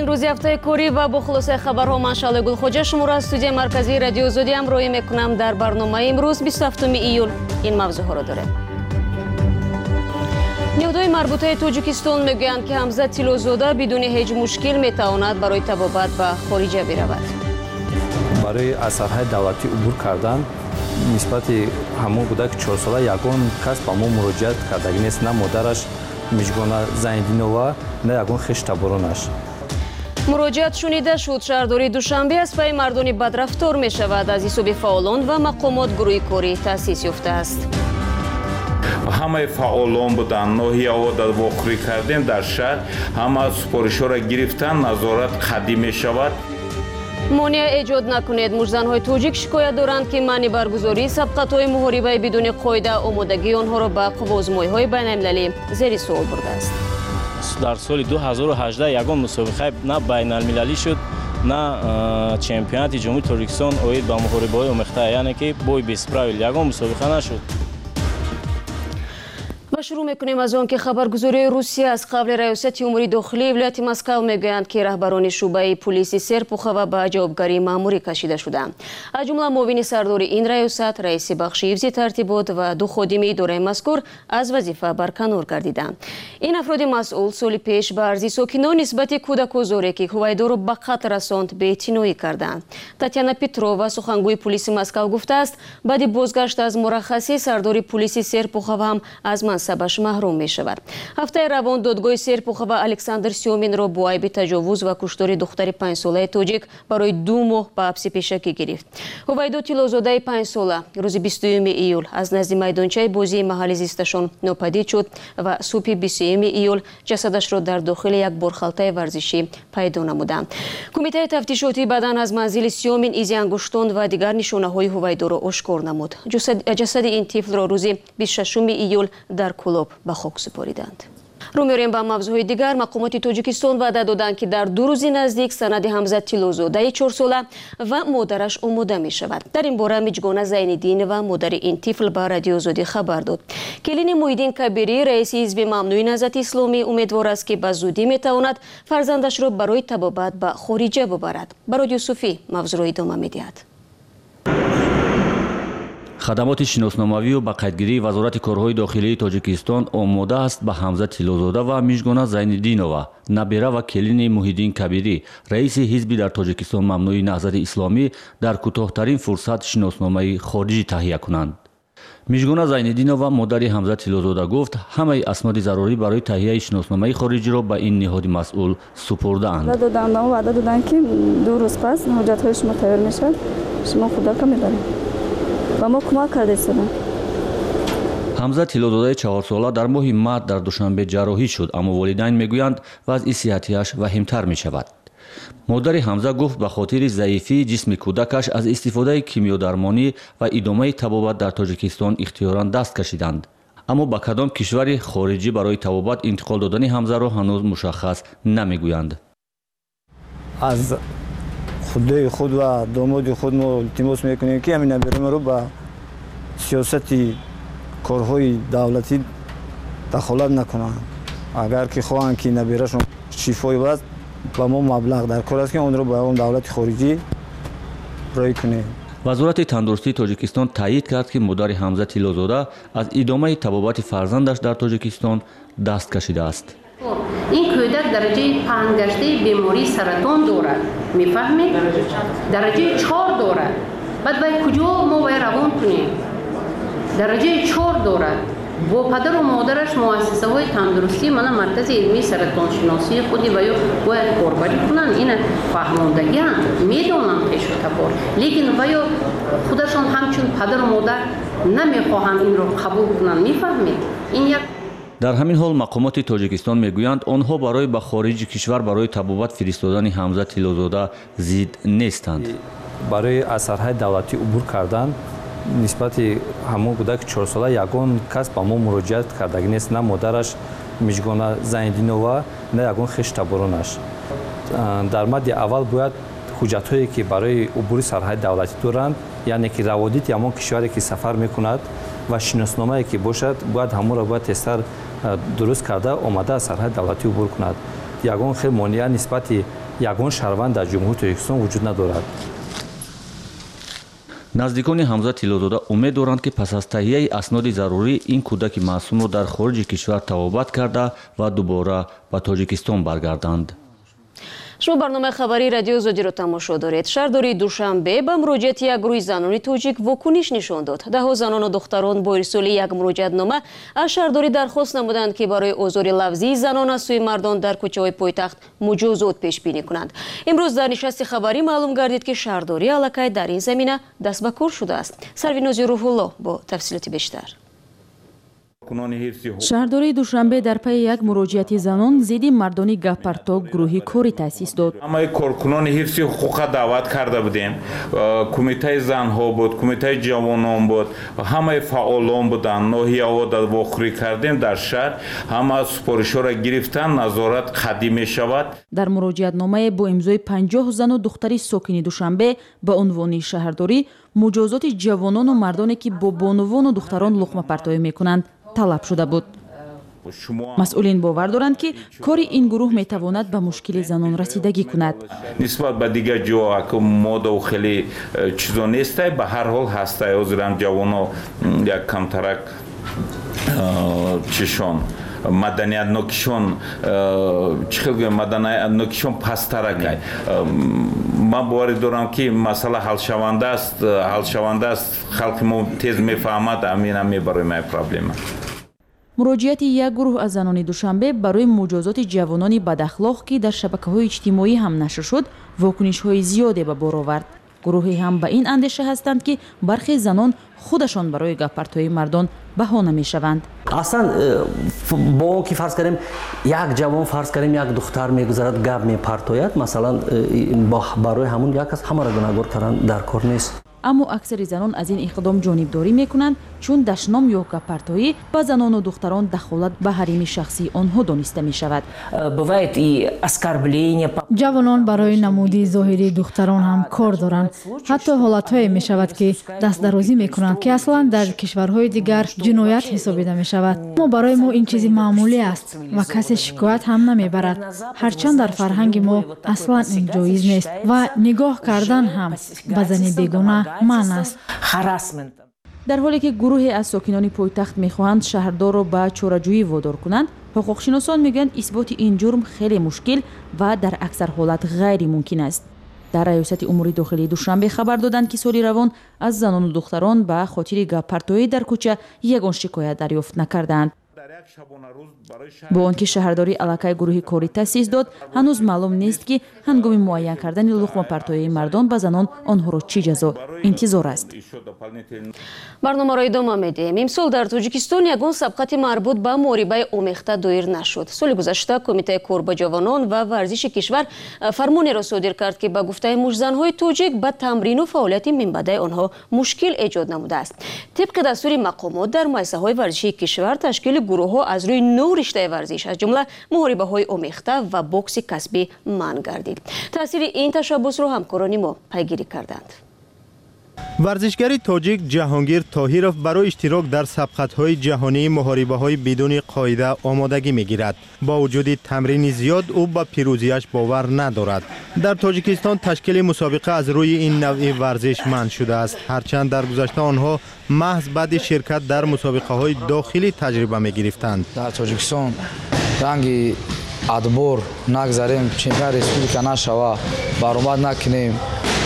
Бинамунаварин рӯзи ҳафтаи корӣ ва бо хулосаи хабарҳо ман Шаъле Гулхоҷа шуморо аз студияи марказии радио Озодӣ ҳамроҳӣ мекунам. Дар барномаи имрӯз 27 июл ин мавзӯъҳоро дорем. ниҳодҳои марбутаи Тоҷикистон мегӯянд, ки Ҳамза Тиллозода бидуни ҳеҷ мушкил метавонад барои табобат ба хориҷа биравад. барои аз сарҳаи давлатӣ убур кардан нисбати ҳамон кӯдаки 4 сола ягон кас ба мо муроҷиат кардагӣ нест, на модараш Миҷгона Зайниддинова, на ягон хештаборонаш. муроҷиат шунида шуд. Шаҳрдории Душанбе аз пайи мардони бадрафтор мешавад. Аз ҳисоби фаъолон ва мақомот гурӯҳи корӣ таъсис ёфтааст. ҳамаи фаъолон буданд, ноҳияҳо вохӯрӣ кардем дар шаҳр, ҳама супоришҳоро гирифтан, назорат қавӣ мешавад. монеа эҷод накунед. мужзанҳои тоҷик шикоят доранд, ки маъни баргузории сабқатҳои муҳорибаи бидуни қоида омодагии онҳоро ба қуввозмоиҳои байналмилалӣ зери суол бурдааст. дар соли 2018 ягон мусобиқаи на байналмилалӣ шуд, на чемпионати ҷумҳурии Тоҷикистон оид ба муҳорибаҳои омехта, яъне ки бой бесправил ягон мусобиқа нашуд. ва шурӯъ мекунем аз он ки хабаргузории Русия аз қабли раёсати умури дохилии вилояти Москав мегӯянд, ки раҳбарони шуъбаи пулиси Серпухова ба ҷавобгарии маъмурӣ кашида шуданд. аз ҷумла муовини сардори ин раёсат, раиси бахши ҳифзи тартибот ва ду ходими идораи мазкур аз вазифа барканор гардиданд. ин афроди масъул соли пеш ба арзи сокинон нисбати кӯдакозоре, ки ҳувайдоро ба қатл расонд, беэътиноӣ карданд. Татьяна Петрова, сухангӯи пулиси Москав, гуфтааст, баъди бозгашт аз мураххасӣ сардори пулиси Серпухова ҳам аз мансабаш маҳрум мешавад. ҳафтаи равон додгоҳи Серпухова Александр Сёминро бо айби таҷовуз ва куштори духтари 5-солаи тоҷик барои 2 моҳ ба ҳабси пешакӣ гирифт. ҳувайдо Тиллозодаи 5 сола рӯзи 20 июл аз назди майдончаи бозии маҳалли зисташон нопадид шуд ва субҳи 20 июл ҷасадашро дар дохили як борхалтаи варзишӣ пайдо намуданд. кумитаи тафтишотӣ баъдан аз манзили Сёмин изи ангуштон ва дигар нишонаҳои ҳувайдоро ошкор намуд. ҷасади ин тифлро рӯзи 26 июл дар Кулоб ба хок супориданд. рӯ меорем ба мавзӯъҳои дигар. мақомоти Тоҷикистон ваъда доданд, ки дар 2 рӯзи наздик санади Ҳамза Тиллозодаи 4 сола ва модараш омода мешавад. дар ин бора Миҷгона Зайниддинова, модари ин тифл, ба радио Озодӣ хабар дод. Келини Муҳиддин Кабирӣ, раиси ҳизби Мамнӯи Наҳзати Исломӣ, умедвор аст, ки ба зудӣ метавонад фарзандашро барои табобат ба хориҷа бубарад. Барод Юсуфӣ мавзӯъро идома медиҳад. хадамоти шиносномавию ба қайдгирии Вазорати корҳои дохилии Тоҷикистон омода аст ба Ҳамза Тиллозода ва Миҷгона Зайниддинова, набира ва келини Муҳиддин Кабирӣ, раиси ҳизби дар Тоҷикистон Мамнӯи Наҳзати Исломӣ, дар кӯтоҳтарин фурсат шиносномаи хориҷӣ таҳия кунанд. Миҷгона Зайниддинова, модари Ҳамза Тиллозода, гуфт ҳамаи асноди зарурӣ барои таҳияи шиносномаи хориҷиро ба ин ниҳоди масъул супурдаанд. ваъда доданд, ки 2 рӯз пас ҳуҷҷатҳои шумо тайёр мешавад, шумо худока мебаред. ба мо кӯмак кардед. Ҳамза Тиллозодаи 4 сола дар моҳи март дар Душанбе ҷарроҳӣ шуд, аммо волидайн мегӯянд вазъи сиҳатиаш ваҳимтар мешавад. модари Ҳамза гуфт ба хотири заифии ҷисми кӯдакаш аз истифодаи кимиёдармонӣ ва идомаи табобат дар Тоҷикистон ихтиёран даст кашиданд. аммо ба кадом кишвари хориҷӣ барои табобат интиқол додани Ҳамзаро ҳанӯз мушаххас намегӯянд. аз худаи худ ва домоди худ мо илтимос мекунем, ки ҳамин набирамаро ба сиёсати корҳои давлатӣ дахолат накунанд. агар ки хоҳанд, ки набирашон шифо ёбад, ба мо маблағ дар кор аст, ки онро ба он давлати хориҷӣ рой кунем. вазорати тандурустии Тоҷикистон таъйид кард, ки модари Ҳамза Тиллозода аз идомаи табобати фарзандаш дар Тоҷикистон даст кашидааст. این کودک درجه 5 گشته بیماری سرطان دارد، میفهمید؟ درجه 4 دارد. بعد باید کجا ما باید روان کنیم؟ درجه 4 دارد. با پدر و مادرش مؤسسه های تندرستی من مرکز علمی سرطان شناسی خودی و یا باید کاربری کنن. این فهماندگی هم میدونن پیش و تبار، لیکن و یا خودشان همچون پدر و مادر نمیخواهند این رو قبول کنن. میفهمید؟ این یک дар ҳамин ҳол мақомоти Тоҷикистон мегӯянд, онҳо барои ба хориҷи кишвар барои табобат фиристодани Ҳамза Тиллозода зид нестанд. барои аз сарҳаи давлатӣ убур кардан нисбати ҳамон кӯдаки 4 сола ягон кас ба мо муроҷиат кардагӣ нест, на модараш Миҷгона Зайниддинова, на ягон хештаборонаш. дар мадди аввал бояд ҳуҷҷатҳое, ки барои убури сарҳаи давлатӣ доранд, яъне ки раводити ҳамон кишваре, ки сафар мекунад ва шиносномае, ки бошад, бояд ҳамонро бояд тезтар дуруст карда омада аз сарҳаи давлатӣ убур кунад. ягон хел монеа нисбати ягон шаҳрванд дар ҷумҳурии Тоҷикистон вуҷуд надорад. наздикони ҳамза тиллозода умед доранд ки пас аз таҳияи асноди зарурӣ ин кӯдаки маъсумро дар хориҷи кишвар тавобат карда ва дубора ба Тоҷикистон баргарданд. шумо барномаи хабари радиои Озодиро тамошо доред. шаҳрдори Душанбе ба муроҷиати як гурӯҳи занони тоҷик вокуниш нишон дод. даҳҳо занону духтарон бо ирсоли як муроҷиатнома аз шаҳрдорӣ дархост намуданд ки барои озори лавзии занон аз сӯи мардон дар кӯчаҳои пойтахт муҷозот пешбинӣ кунанд. имрӯз дар нишасти хабарӣ маълум гардид ки шаҳрдорӣ аллакай дар ин замина даст ба кор шудааст. Сарвинози Рӯҳулло бо тафсилоти бештар. шаҳрдории Душанбе дар пайи як муроҷиати занон зидди мардони гапарток гурӯҳи корӣ таъсис дод. ҳамаи коркунони ҳифзи ҳуқуқа даъват карда будем. кумитаи занҳо буд, кумитаи ҷавонон буд, ҳамаи фаъолон буданд. ноҳияҳо вохӯрӣ кардем дар шаҳр. ҳама супоришҳоро гирифтан, назорат қадӣ мешавад. дар муроҷиатномае бо имзои 50 зану духтари сокини Душанбе ба унвони шаҳрдорӣ муҷозоти ҷавонону мардоне ки бо бонувону духтарон луқмапартоӣ мекунанд талаб шуда буд. масъулин бовар доранд ки кори ин гурӯҳ метавонад ба мушкили занон расидагӣ кунад. нисбат ба дигар ҷоа модау хеле чизо нестай, ба ҳар ҳол ҳастай. ҳозирам ҷавоно як камтарак чишон маданиятнокишон чӣ хел гӯям маданиятнокишон пасттаракай. ман боварӣ дорам ки масъала ҳалшаванда аст. халқи мо тез мефаҳмад. аминам мебарои май проблема. муроҷиати як гурӯҳ аз занони Душанбе барои муҷозоти ҷавонони бадахлоқ ки дар шабакаҳои иҷтимоӣ ҳам нашр шуд вокунишҳои зиёде ба бор овард. гурӯҳе ҳам ба ин андеша ҳастанд ки бархе занон худашон барои гапартои мардон баҳона мешаванд. аслан бо он ки фарз кардем як ҷавон фарз кардем як духтар мегузарад гап мепартояд, масалан барои ҳамун як кас ҳамаро гунаҳгор кардан дар кор нест. аммо аксари занон аз ин иқдом ҷонибдорӣ мекунанд, чун дашном ё гапартоӣ ба занону духтарон дахолат ба ҳарими шахсии онҳо дониста мешавад. ҷавонон барои намуди зоҳири духтарон ҳам кор доранд. ҳатто ҳолатҳое мешавад ки дастдарозӣ мекунанд ки аслан дар кишварҳои дигар ҷиноят ҳисобида мешавад. аммо барои мо ин чизи маъмулӣ аст ва касе шикоят ҳам намебарад. ҳарчанд дар фарҳанги мо аслан ин ҷоиз нест ва нигоҳ кардан ҳам ба зани бегона манъ аст. дар ҳоле ки гурӯҳе аз сокинони пойтахт мехоҳанд шаҳрдорро ба чораҷӯӣ водор кунанд, ҳуқуқшиносон мегӯянд исботи ин ҷурм хеле мушкил ва дар аксар ҳолат ғайримумкин аст. дар раёсати умури дохилии Душанбе хабар доданд ки соли равон аз занону духтарон ба хотири гапартоӣ дар кӯча ягон шикоят дарёфт накардаанд. бо он ки шаҳрдорӣ аллакай гурӯҳи корӣ таъсис дод, ҳанӯз маълум нест ки ҳангоми муайян кардани луқмапартоии мардон ба занон онҳоро чӣ ҷазо интизор аст. барномаро идома медиҳем. имсол дар Тоҷикистон ягон сабқати марбут ба муҳорибаи омехта доир нашуд. соли гузашта Кумитаи кор ба ҷавонон ва варзиши кишвар фармонеро содир кард ки ба гуфтаи мужзанҳои тоҷик ба тамрину фаъолияти минбаъдаи онҳо мушкил эҷод намудааст. тибқи дастури мақомот дар муассисаҳои варзишии кишвар ташкили гурӯҳҳо аз рӯи 9 риштаи варзиш аз ҷумла муҳорибаҳои омехта ва бокси касбӣ манъ гардид. таъсири ин ташаббусро ҳамкорони мо пайгирӣ карданд. варзишгари тоҷик ҷаҳонгир тоҳиров барои иштирок дар сабқатҳои ҷаҳонии муҳорибаҳои бидуни қоида омодагӣ мегирад. бо вуҷуди тамрини зиёд ӯ ба пирӯзияш бовар надорад. дар Тоҷикистон ташкили мусобиқа аз рӯи ин навъи варзиш манъ шудааст, ҳарчанд дар гузашта онҳо маҳз баъди ширкат дар мусобиқаҳои дохилӣ таҷриба мегирифтанд. дар Тоҷикистон ранги адбор нагзарем, чемпион республика нашава, баромад накунем,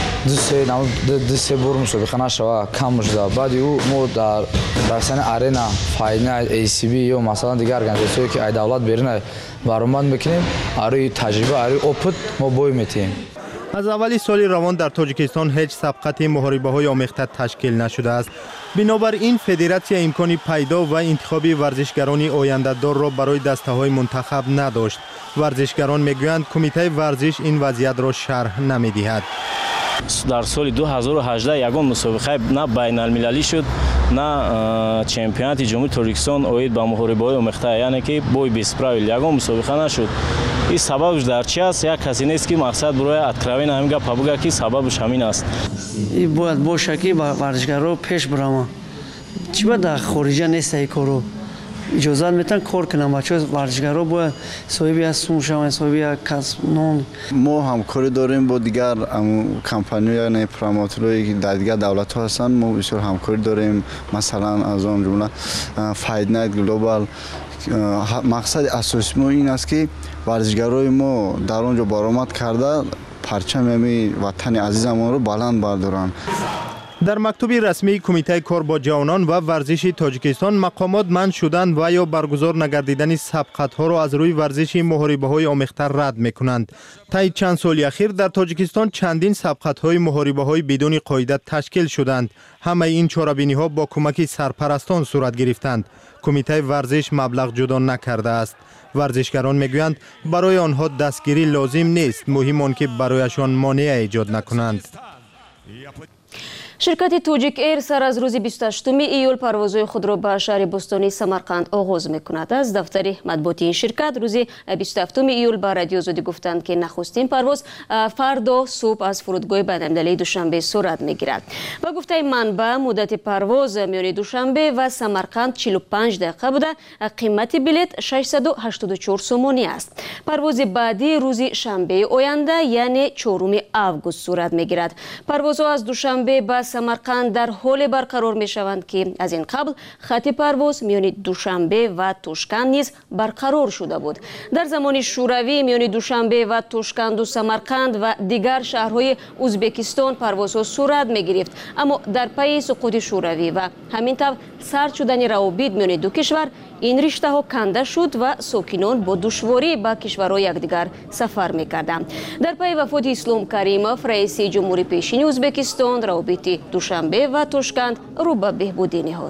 ду-се бор мусобиқа нашава кам шуда. баъди ӯ мо дар расани арена файна ACB ё масалан дигар организатсие ки ай давлат берина баромад мекунем, арӯи таҷриба арӯи опыт мо бой метиҳем. аз аввали соли равон дар Тоҷикистон ҳеҷ сабқати муҳорибаҳои омехта ташкил нашудааст. бинобар ин федератсия имкони пайдо ва интихоби варзишгарони ояндадорро барои дастаҳои мунтахаб надошт. варзишгарон мегӯянд кумитаи варзиш ин вазъиятро шарҳ намедиҳад. дар соли 2018 ягон мусобиқаи на байналмилалӣ шуд, на чемпионати ҷумҳурии Тоҷикистон оид ба муҳорибаҳои омехта, яъне ки бой без правил ягон мусобиқа нашуд. ин сабабш дар чи аст? як касе нест ки мақсад бирояд откровенно ҳамин гапа бигӯяд ки сабабш ҳамин аст. бояд боша ки варзишгарро пеш бирама. чӣ ба дар хориҷа неста ин коро? اجازه میتن کار کنم بچه ورزشگرا باید صاحبی از سون شوند صاحبی از کسب نان. ما همکاری داریم با دیگر کمپانی یعنی پروموتورایی که در دیگر دولت ها هستند. ما بسیار همکاری داریم، مثلا از آن جمله فاید نایت گلوبال. مقصد اساسی ما این است که ورزشگرای ما در آنجا برآمد کرده پرچم وطن عزیزمان رو بلند بردارند. در مکتوب رسمی کمیته کار با جوانان و ورزش تاجیکستان مقامات منع شدند و یا برگزار نگردیدن سبقت‌ها را از روی ورزش محاربه‌های آمیخته رد می‌کنند. طی چند سال اخیر در تاجیکستان چندین سبقت‌های محاربه‌های بدون قاعده تشکیل شدند. همه این چاره‌بینی‌ها با کمک سرپرستان صورت گرفتند. کمیته ورزش مبلغ جدا نکرده است. ورزشگران میگویند برای آنها دستگیری لازم نیست، مهم آن که برایشان مانع ایجاد نکنند. شرکت توجیک ایر سر از روز 28 ایول پروازهای خود را به شهر بستانی سمرقند آغاز میکند. از دفتر مطبوعاتی این شرکت روز 27 ایول به رادیو آزادی گفتند که نخستین پرواز فردا صبح از فرودگاه بین‌المللی دوشنبه صورت میگیرد. و گفته منبع مدت پرواز میان دوشنبه و سمرقند 45 دقیقه بوده. قیمت بلیط 684 سومانی است. پرواز بعدی روز شنبه آینده یعنی 4 آگوست صورت میگیرد. پروازها از دوشنبه به سمرقند در حال برقرار می شوند که از این قبل خط پرواز میان دوشنبه و توشکند نیز برقرار شده بود. در زمان شوروی میان دوشنبه و توشکند و سمرقند و دیگر شهرهای ازبکستان پروازها صورت می گرفت، اما در پی سقوط شوروی و همینطور سرد شدن روابط میان دو کشور این رشته ها کنده شد و ساکنان با دشواری به کشورهای یکدیگر سفر می‌کردند. در پی وفات اسلام کریموف رئیس جمهوری پیشین ازبکستان روابط دوشنبه و توشکند رو به بهبودی نهاد.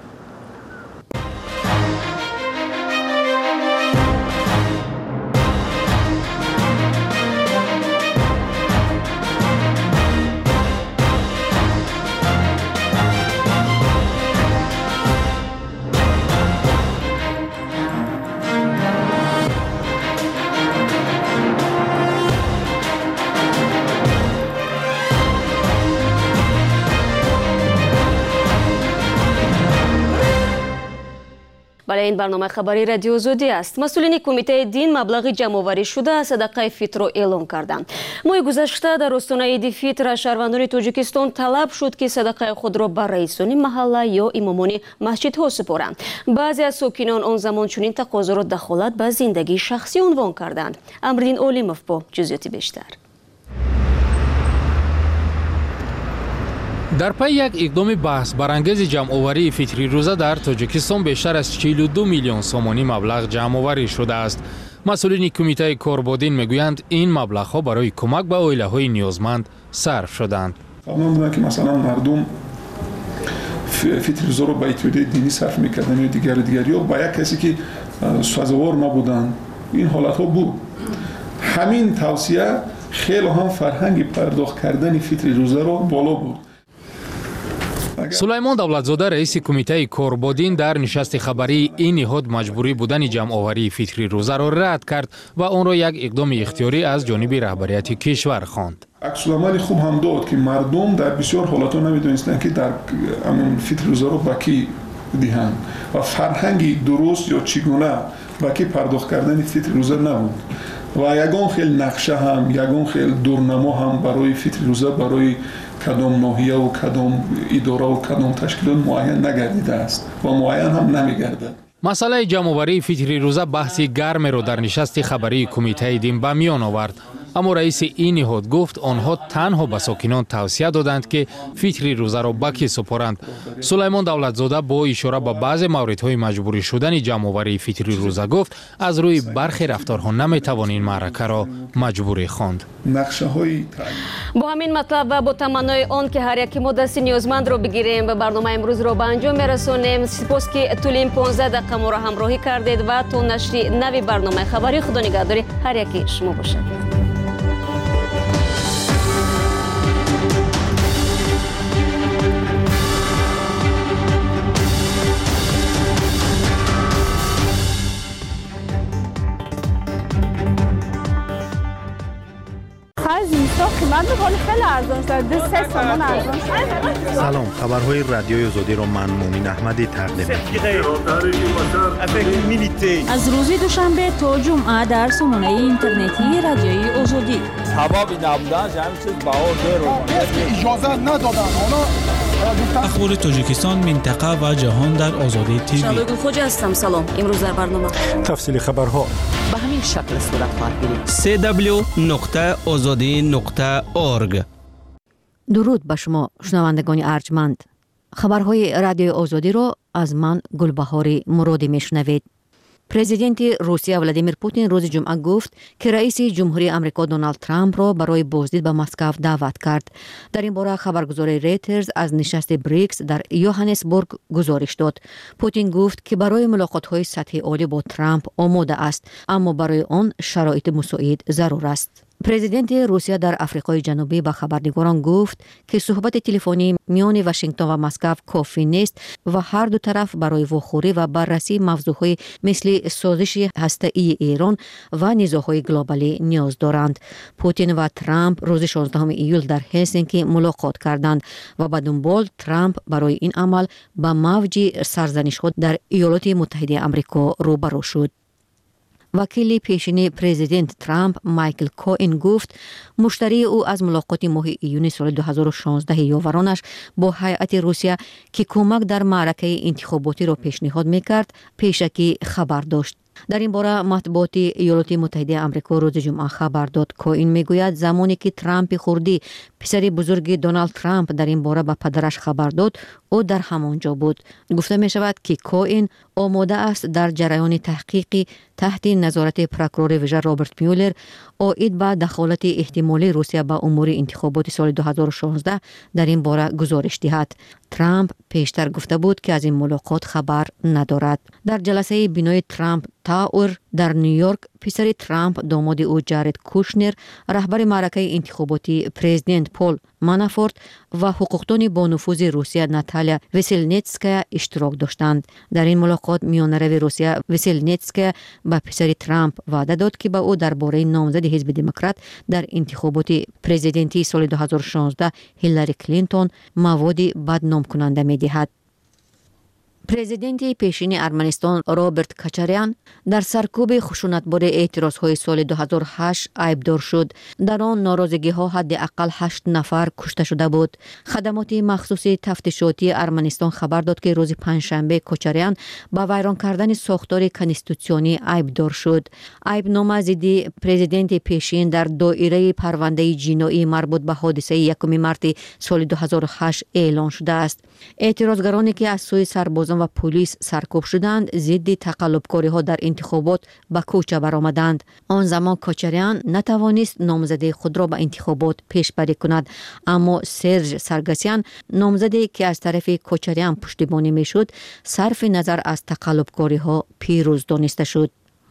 بله، این برنامه خبری رادیو آزادی است. مسئولین کمیته دین مبلغ جمع‌آوری شده از صدقه فطر را اعلام کردند. ماه گذشته در آستانه عید فطر شهروندان تاجیکستان طلب شد که صدقه خود را به رئیسان محله یا امامان مسجدها سپارند. بعضی از ساکنان آن زمان چنین تقاضا را دخالت به زندگی شخصی عنوان کردند. امرالدین اولیموف با جزئیات بیشتر. در پی یک اقدام بحث برانگیز جمع‌آوری فطری روزه در تاجیکستان بیشتر از 42 میلیون سومانی مبلغ جمع‌آوری شده است. مسئولین کمیته کار با دین میگویند این مبلغ‌ها برای کمک به عائله‌های نیازمند صرف شدند. قانون بوده که مثلا مردم فطر روزه رو به اتحادیه دینی صرف می‌کردن یا دیگری یا به یک کسی که سازوار نبودن. این حالت‌ها بود. همین توصیه خیلی هم فرهنگ پرداخت کردن فطر روزه رو بالا بود. سلیمان دولتزاده رئیس کمیته کار با دین در نشست خبری این نهاد مجبوری بودن جمع‌آوری فطری روزه را رد کرد و آن را یک اقدام اختیاری از جانب رهبریت کشور خواند. عکس‌العمل خوب هم داد که مردم در بسیار حالات نمی‌دونستند که در همون فطر روزه رو به کی دهند و فرهنگی درست یا چگونه به کی پرداخت کردن فطر روزه نبود و یگان خیلی نقشه هم یگان خیلی دورنما هم برای فطر روزه برای کدام ناحیه و کدام اداره و کدام تشکیلات معین نگردیده است و معین هم نمیگردد. مسئله جمع‌آوری فطری روزه بحثی گرم را در نشست خبری کمیته دین به میان آورد، اما رئیس این نهاد گفت آنها تنها به ساکنان توصیه دادند که فطری روزه را به کی سپارند. سلیمان دولتزاده با اشاره به بعض موردهای مجبوری شدن جمع‌آوری فطری روزه گفت از روی برخی رفتارها نمیتوان این معرکه را مجبوری خواند. با همین مطلب و با تمنای آن که هر یکی ما دست نیازمند را بگیریم و برنامه امروز را به انجام میرسانیم. سپاس که طول 15 دقیقه ما را همراهی کردید و تا نشر نوی برنامه خبری خدا نگهداری هر یکی شما باشد. زمستان قیمت میکنه خیلی ارزان شد 2-3 تومان ارزان شد. سلام، خبرهای رادیوی آزادی را من مومین احمدی تقدیم می‌کنم. از روز دوشنبه تا جمعه در سامانه اینترنتی رادیوی آزادی. حبابی نبودن همین چیز باور اجازه ندادن. اخبار تاجیکستان، منطقه و جهان در آزادی تیوی. شادو خوج هستم. سلام. امروز در برنامه تفصیل خبرها به همین شکل صورت خواهد گرفت. www.azadi.org. درود به شما شنوندگان ارجمند. خبرهای رادیوی آزادی را از من گلبهار مرادی میشنوید. پرزیدنت روسیه ولادیمیر پوتین روز جمعه گفت که رئیس جمهوری آمریکا دونالد ترامپ را برای بازدید به مسکو دعوت کرد. در این باره خبرگزاری ریترز از نشست بریکس در یوهانسبورگ گزارش داد. پوتین گفت که برای ملاقات‌های سطحی عالی با ترامپ آماده است، اما برای آن شرایط مساعد ضرور است. پرزیدنت روسیه در آفریقای جنوبی به خبرنگاران گفت که صحبت تلفنی میان واشنگتن و مسکو کافی نیست و هر دو طرف برای واخوری و بررسی موضوعهای مثل سازش هسته‌ای ایران و نزاع‌های گلوبالی نیاز دارند. پوتین و ترامپ روز 16 ایول در هلسینکی ملاقات کردند و به دنبال ترامپ برای این عمل به موج سرزنش‌ها در ایالات متحده آمریکا روبرو شد. وکیل پیشین پرزیدنت ترامپ مایکل کوئین گفت مشتری او از ملاقات ماه ایون سال 2016 یاورانش با هیئت روسیه که کمک در معرکه انتخاباتی را پیشنهاد میکرد پیشکی خبر داشت. در این باره مطبوعات ایالات متحده آمریکا روز جمعه خبر داد. کوئین میگوید زمانی که ترامپ خردی پسر بزرگ دونالد ترامپ در این باره به پدرش خبر داد او در همانجا بود. گفته می شود که کوئین آماده است در جریان تحقیقی تحت نظارت پروکورور ویژه رابرت میولر عاید به دخالت احتمالی روسیه به امور انتخابات سال 2016 در این باره گزارش دهد. ترامپ پیشتر گفته بود که از این ملاقات خبر ندارد. در جلسه بینای ترامپ تاور در نیویورک پسر ترامپ داماد او جارد کوشنر رهبر معرکه انتخاباتی پرزیدنت پول مانافورت و حقوقدان با نفوذ روسیه ناتالیا وسلنتسکایا اشتراک داشتند. در این ملاقات میانرو روسیه وسلنتسکایا به پسر ترامپ وعده داد که به او درباره نامزد حزب دموکرات در انتخابات پرزیدنتی سال 2016 هیلاری کلینتون مواد بدنام کننده می‌دهد. پرزیدنت پیشین ارمنستان رابرت کاچاریان در سرکوب خشونتبار اعتراضهای سال 2008 عیبدار شد. در آن ناراضگی‌ها حداقل 8 نفر کشته شده بود. خدمات مخصوص تفتیشاتی ارمنستان خبر داد که روز پنجشنبه کاچاریان با ویران کردن ساختار کنستیتوسیونی عیبدار شد. عیبنامه ضد پرزیدنت پیشین در دایره پرونده جنایی مربوط به حادثه 1 مارس سال 2008 اعلان شده است. اعتراضگرانی که از سوی سربازان و پلیس سرکوب شدند ضد تقلبکاری ها در انتخابات به کوچه برآمدند. آن زمان کاچاریان نتوانست نامزدی خود را به انتخابات پیشبری کند، اما سرژ سرگسیان نامزدی که از طرف کاچاریان پشتیبانی میشد صرف نظر از تقلبکاری ها پیروز دانسته شد.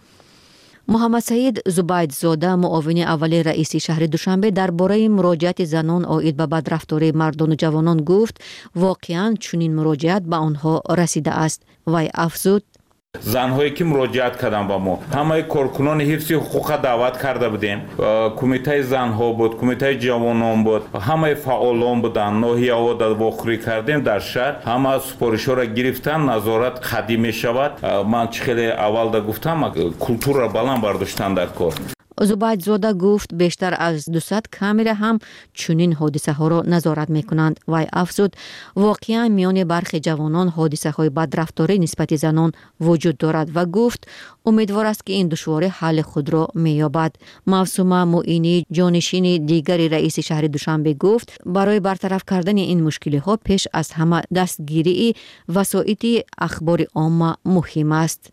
محمد سعید زبیدزاده معاون اول رئیس شهر دوشنبه درباره مراجعت زنان عاید به بدرفتاری مردان و جوانان گفت واقعاً چنین مراجعت به آنها رسیده است. وی افزود زنهایی که مراجعت کردن با ما همه کارکنان حفظ حقوق دعوت کرده بودیم. کمیته زنها بود، کمیته جوانان بود، همه فعالان بودن. ناحیه‌ها را واخوری کردیم در شهر. همه سپارش‌ها را گرفتن، نظارت قدیم می شود. من خیلی اول دا گفتم کلتور را بلند برداشتن در کار. زبیدزاده گفت بیشتر از 200 کامره هم چنین حادثه ها را نظارت می کنند. وی افزود واقعا میان برخی جوانان حادثه های بدرفتاری نسبت زنان وجود دارد و گفت امیدوار است که این دشواری حل خود را می یابد. موسومه معینی جانشین دیگر رئیس شهر دوشنبه گفت برای برطرف کردن این مشکل ها پیش از همه دستگیری وسایط اخبار عامه مهم است.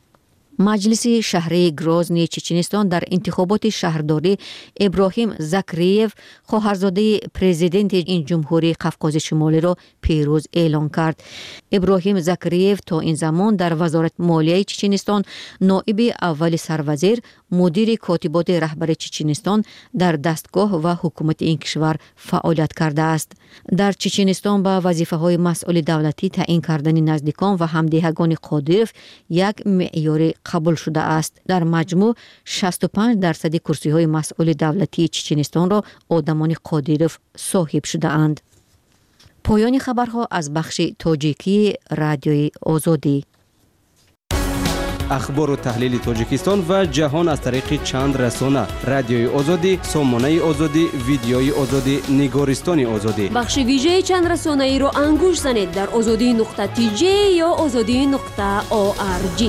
مجلس شهری گروزنی چچنستان در انتخابات شهرداری ابراهیم زکریف خواهرزاده پرزیدنت این جمهوری قفقاز شمالی را پیروز اعلان کرد. ابراهیم زکریف تا این زمان در وزارت مالیه چچنستان نائب اول سروزیر، مدیر کاتبات رهبر چچنستان در دستگاه و حکومت این کشور فعالیت کرده است. در چچنستان با وظیفه های مسئول دولتی تعیین کردن نزدیکان و همدیهگان قادرف یک معیار قبول شده است. در مجموع 65% کرسی‌های مسئول دولتی چچنستان را آدمان قادیروف صاحب شده اند. پایان خبرها از بخش تاجیکی رادیوی آزادی. اخبار و تحلیل تاجیکستان و جهان از طریق چند رسانه: رادیوی آزادی، سامانه آزادی، ویدیوی آزادی، نگارستان آزادی. بخش ویژه چند رسانه ای را انگوش زنید در azadi.tj یا azadi.org.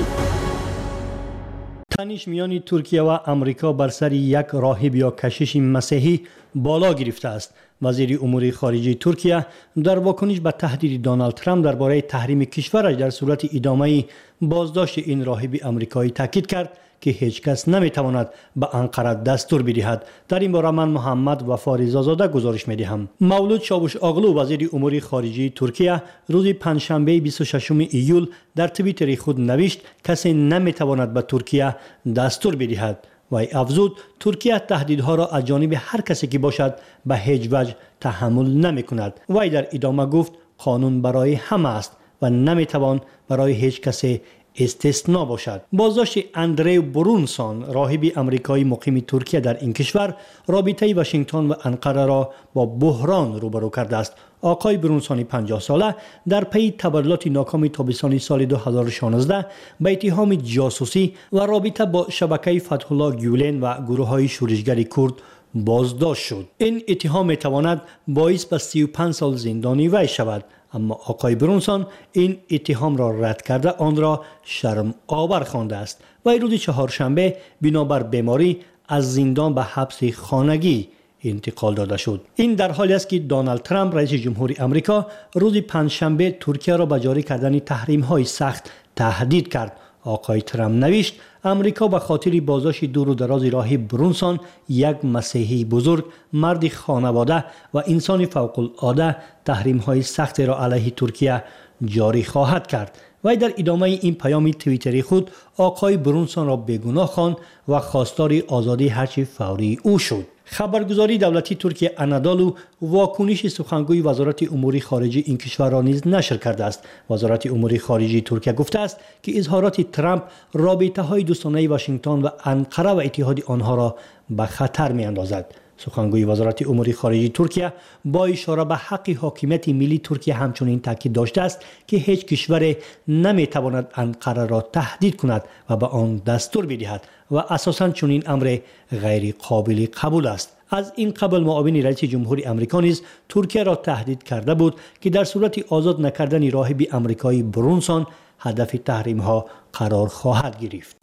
تنش میان ترکیه و امریکا بر سر یک راهب یا کشیش مسیحی بالا گرفته است. وزیر امور خارجه ترکیه در واکنش به تهدید دونالد ترامپ درباره تحریم کشورش در صورت ادامه بازداشت این راهب امریکایی تاکید کرد که هیچ کس نمیتواند به انقره دستور بدهد. در این باره من محمد وفا رضازاده گزارش میدهم. مولود چاوش آغلو وزیر امور خارجه ترکیه روز پنجشنبه 26 ایول در توییتر خود نوشت کسی نمیتواند به ترکیه دستور بدهد. وی افزود ترکیه تهدیدها را از جانب هر کسی که باشد به هیچ وجه تحمل نمی کند. وی در ادامه گفت قانون برای همه است و نمیتوان برای هیچ کسی استثنا باشد. بازداشت اندریو برونسون راهب امریکایی مقیم ترکیه در این کشور رابطه واشنگتن و انقره را با بحران روبرو کرده است. آقای برونسون 50 ساله در پی تبادلات ناکام تابستان سال 2016 به اتهام جاسوسی و رابطه با شبکه فتح الله گیولن و گروه‌های شورشگر کرد بازداشت شد. این اتهام میتواند باعث به 35 سال زندانی وی شود، اما آقای برونسون این اتهام را رد کرده آن را شرم آور خوانده است. وی روز چهارشنبه بنابر بیماری از زندان به حبس خانگی انتقال داده شد. این در حالی است که دونالد ترامپ رئیس جمهور امریکا روز پنجشنبه ترکیه را به جاری کردن تحریم‌های سخت تهدید کرد. آقای ترامپ نوشت امریکا به خاطر بازداشت دور و دراز راهب برونسون، یک مسیحی بزرگ، مرد خانواده و انسان فوق العاده، تحریم‌های سخت را علیه ترکیه جاری خواهد کرد. وی در ادامه این پیام توییتری خود آقای برونسون را بیگناه خواند و خواستار آزادی هرچه فوری او شد. خبرگزاری دولتی ترکیه انادولو واکنش سخنگوی وزارت امور خارجه این کشور را نیز نشر کرده است. وزارت امور خارجه ترکیه گفته است که اظهارات ترامپ رابطه‌های دوستانه واشنگتن و انقره و اتحاد آنها را به خطر می‌اندازد. سخنگوی وزارت امور خارجه ترکیه با اشاره به حق حاکمیت ملی ترکیه همچنین تاکید داشته است که هیچ کشور نمیتواند انقره را تهدید کند و به آن دستور بدهد و اساساً چنین امر غیر قابل قبول است. از این قبل معاون رئیس جمهور امریکا نیز ترکیه را تهدید کرده بود که در صورت آزاد نکردن راهب امریکایی برونسون هدف تحریم ها قرار خواهد گرفت.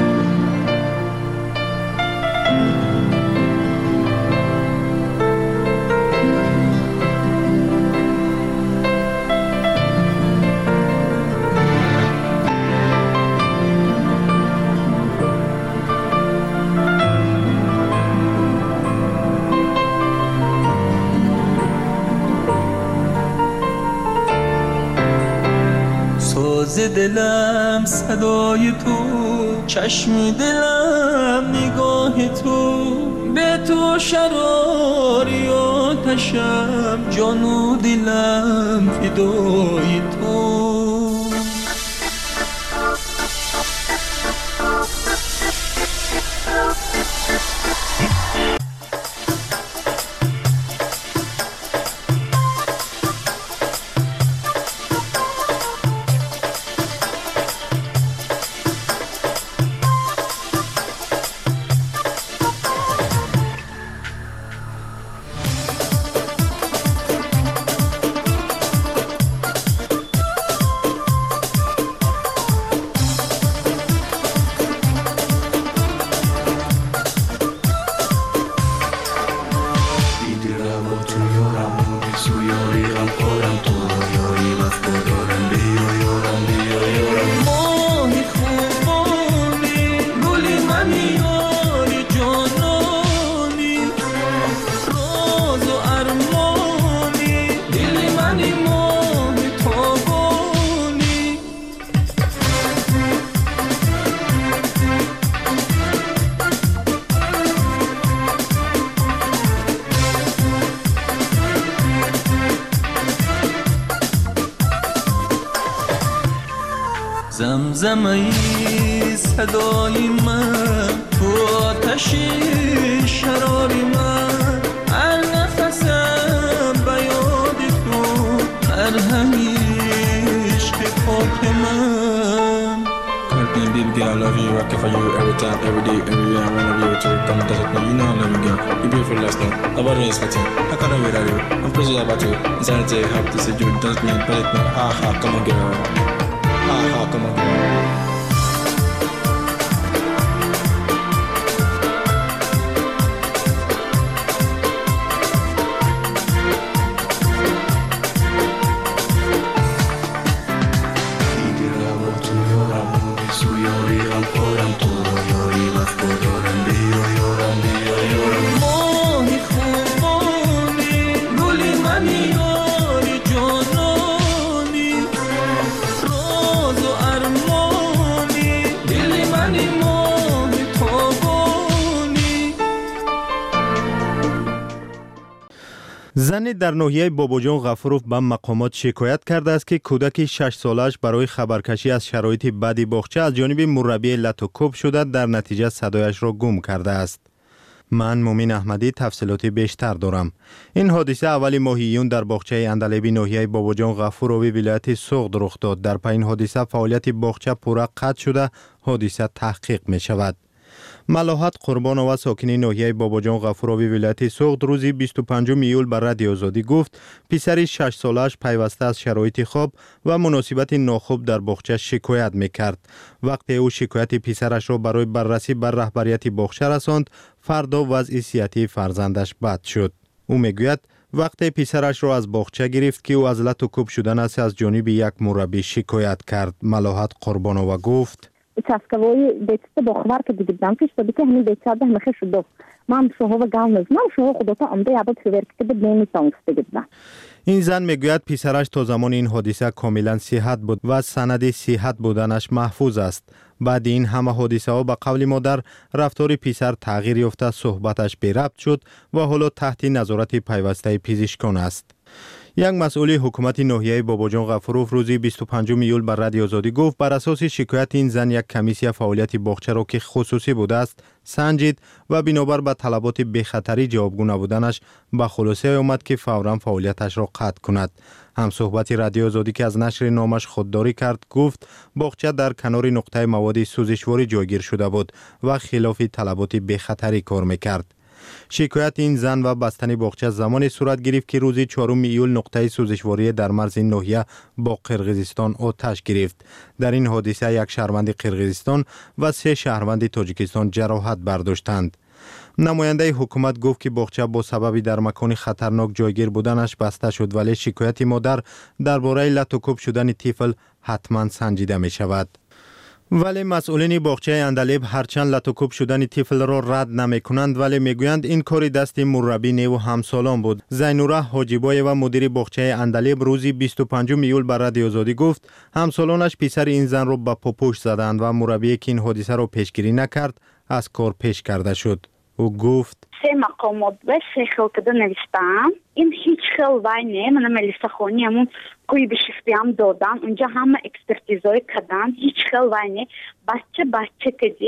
دلم صدای تو، چشم دلم نگاه تو، به تو شراری آتشم، جان و دلم فدای تو. زمزمه صدای من تو آتش شرار من هر نفسم به یاد تو هر همیشه خاک من Everything, baby girl, I love you. I care for you every time, every day, everywhere. I wanna be with you. Come and touch it, you know I love you, girl. You beautiful last night. Nobody expecting. I can't wait at you. I'm crazy about you. Inside I have to say you dance me, palette me. Ha ha, come on, girl. Ha ha, come on, girl. زنی در ناحیه باباجان غفوروف به مقامات شکایت کرده است که کودک 6 سالش برای خبرکشی از شرایط بدی باغچه از جانب مربی لتوکوب شده در نتیجه صدایش را گم کرده است. من مومین احمدی تفصیلات بیشتر دارم. این حادثه اول ماه ایون در باغچه اندلیبی ناحیه باباجان غفوروی ولایت سوغد رخ داد. در پایین حادثه فعالیت باغچه پورا قطع شده، حادثه تحقیق می شود. ملاحت قربان و ساکنی ناحیه باباجان غفوروی ولایت سوغد روز 25 ایول بر رادیو آزادی گفت پسر 6 سالش پیوسته از شرایط خواب و مناسبت ناخوب در باغچه شکایت میکرد. وقتی او شکایت پسرش را برای بررسی بر رهبریت باغچه رساند، فردا وضع صحتی فرزندش بد شد. او میگوید وقتی پسرش را از باغچه گرفت که او از لتوکوب شدن است از جانب یک مربی شکایت کرد. ملاحت قربان و گفت участковой бетте бохвар ки дигидам ки шуди ки ҳамин бечада ҳамаха шудо ман шуҳо ва гал назнам шуҳо худота амда ябад феверки ки бед немисонг дигидам. این زن میگوید پسرش تا زمان این حادثه کاملا صحت بود و سند صحت بودنش محفوظ است. بعد این همه حادثه ها به قول مادر رفتار پسر تغییر یافته، صحبتش بی ربط شد و حالا تحت نظارت پیوسته پزشکان است. یک مسئول حکومت ناحیه باباجان غفوروف روز 25 ایول بر رادیو آزادی گفت بر اساس شکایت این زن یک کمیسیه فعالیت باغچه را که خصوصی بوده است سنجید و بنابر به طلبات بی‌خطری جوابگو نبودنش به خلاصه آمد که فوراً فعالیتش را قطع کند. هم صحبت رادیو آزادی که از نشر نامش خودداری کرد گفت باغچه در کنار نقطه مواد سوزشواری جایگیر شده بود و خلاف طلبات بی‌خطری کار میکرد. شکایت این زن و بستن باغچه زمان صورت گرفت که روز 4 ایول نقطه سوزشواری در مرز ناحیه با قرقیزستان آتش گرفت. در این حادثه یک شهروند قرقیزستان و 3 شهروند تاجیکستان جراحت برداشتند. نماینده حکومت گفت که باغچه با سبب در مکان خطرناک جایگیر بودنش بسته شد ولی شکایت مادر درباره لتوکوب شدن طفل حتما سنجیده می شود. ولی مسئولین باغچه اندلیب هرچند لتوکوب شدن طفل را رد نمی کنند ولی میگویند این کار دست مربی نیو همسالان بود. زینوره حاجیبای و مدیر باغچه اندلیب روز 25 ایول بر رادیو آزادی گفت همسالانش پسر این زن را به پاپوش زدند و مربی که این حادثه را پیشگیری نکرد از کار پیش کرده شد. او گفت 3 مقامات و 3 خلقده نوشتم. این هیچ خل وای نه من ملیسا خونی همون کوی بشیفتی هم دادن اونجا همه اکسپرتیزای کردن هیچ خل وای نه بچه کدی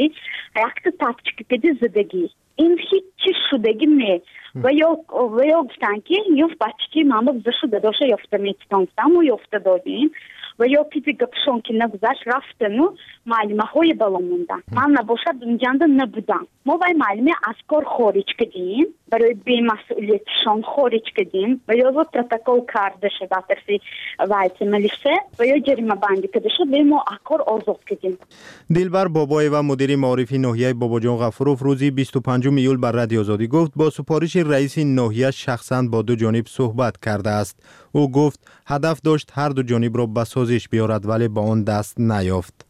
یک تاپچه کدی زدگی این هیچ شدگی نه و یا گفتن که یوف بچه که ماما بزرشو داداشه یافته میتونستم و یافته دادیم و یا پیزی گپشون که نگذشت رفتن و معلومه های بالا موندن. من نباشد اونجا نبودم. ما باید معلومه از کار خارج کردیم برای بی‌مسئولیتشان خارج کردیم و یا پروتکل کرده شد در طرف وایت ملیشه و یا جریمه بندی کرده شد و ما از کار آزاد کردیم. دلبر بابای و مدیر معارفی ناحیه باباجان غفوروف روزی 25 ایول بر رادیو آزادی گفت با سفارش رئیس ناحیه شخصا با دو جانب صحبت کرده است. او گفت هدف داشت هر دو جانب را به سازش بیارد ولی با آن دست نیافت.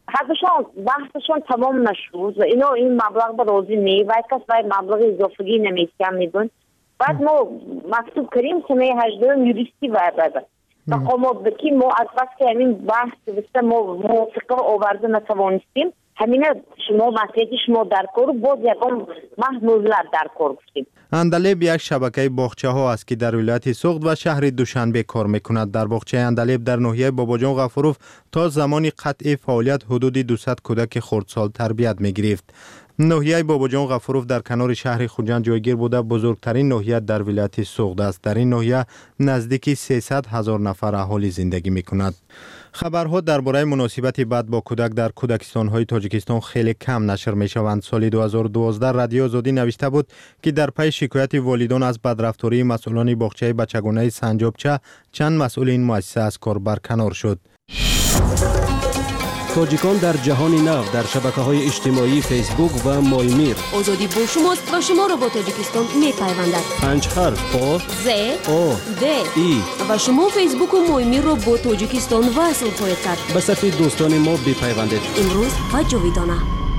بحثشان تمام نشد و اینا این مبلغ به راضی نی و کس باید مبلغ اضافگی نمیستیم میدون. بعد ما مکتوب کردیم سنه 18 یوریستی باید مقامات بکی ما از وقت همین بحث بسته ما موافقه آورده نتوانستیم همین شما مسئله شما در کار باز یکم محمولات در کار گفتیم. اندلیب یک شبکه باغچه ها است که در ولایت سوخت و شهر دوشنبه کار میکند. در باغچه اندلیب در ناحیه باباجان غفوروف تا زمان قطع فعالیت حدود 200 کودک خردسال تربیت میگرفت. ناحیه باباجان غفوروف در کنار شهر خوجند جایگیر بوده بزرگترین ناحیه در ولایت سوخت است. در این ناحیه نزدیک 300,000 نفر اهالی زندگی میکند. خبرها درباره مناسبت بد با کودک در کودکستان‌های تاجیکستان خیلی کم نشر می‌شوند. سال 2012 رادیو آزادی نوشته بود که در پی شکایت والدان از بدرفتاری مسئولان باغچه بچگانه سنجابچه چند مسئول این مؤسسه از کار برکنار شد. تاجیکان در جهان نو در شبکه‌های اجتماعی فیسبوک و مایمیر. آزادی با شماست و شما را با تاجیکستان می‌پیوندد. 5 حرف آ ز او د ای و شما فیسبوک و مایمیر را با تاجیکستان وصل خواهید کرد. به صفحه دوستان ما بپیوندید. امروز و جاویدانه.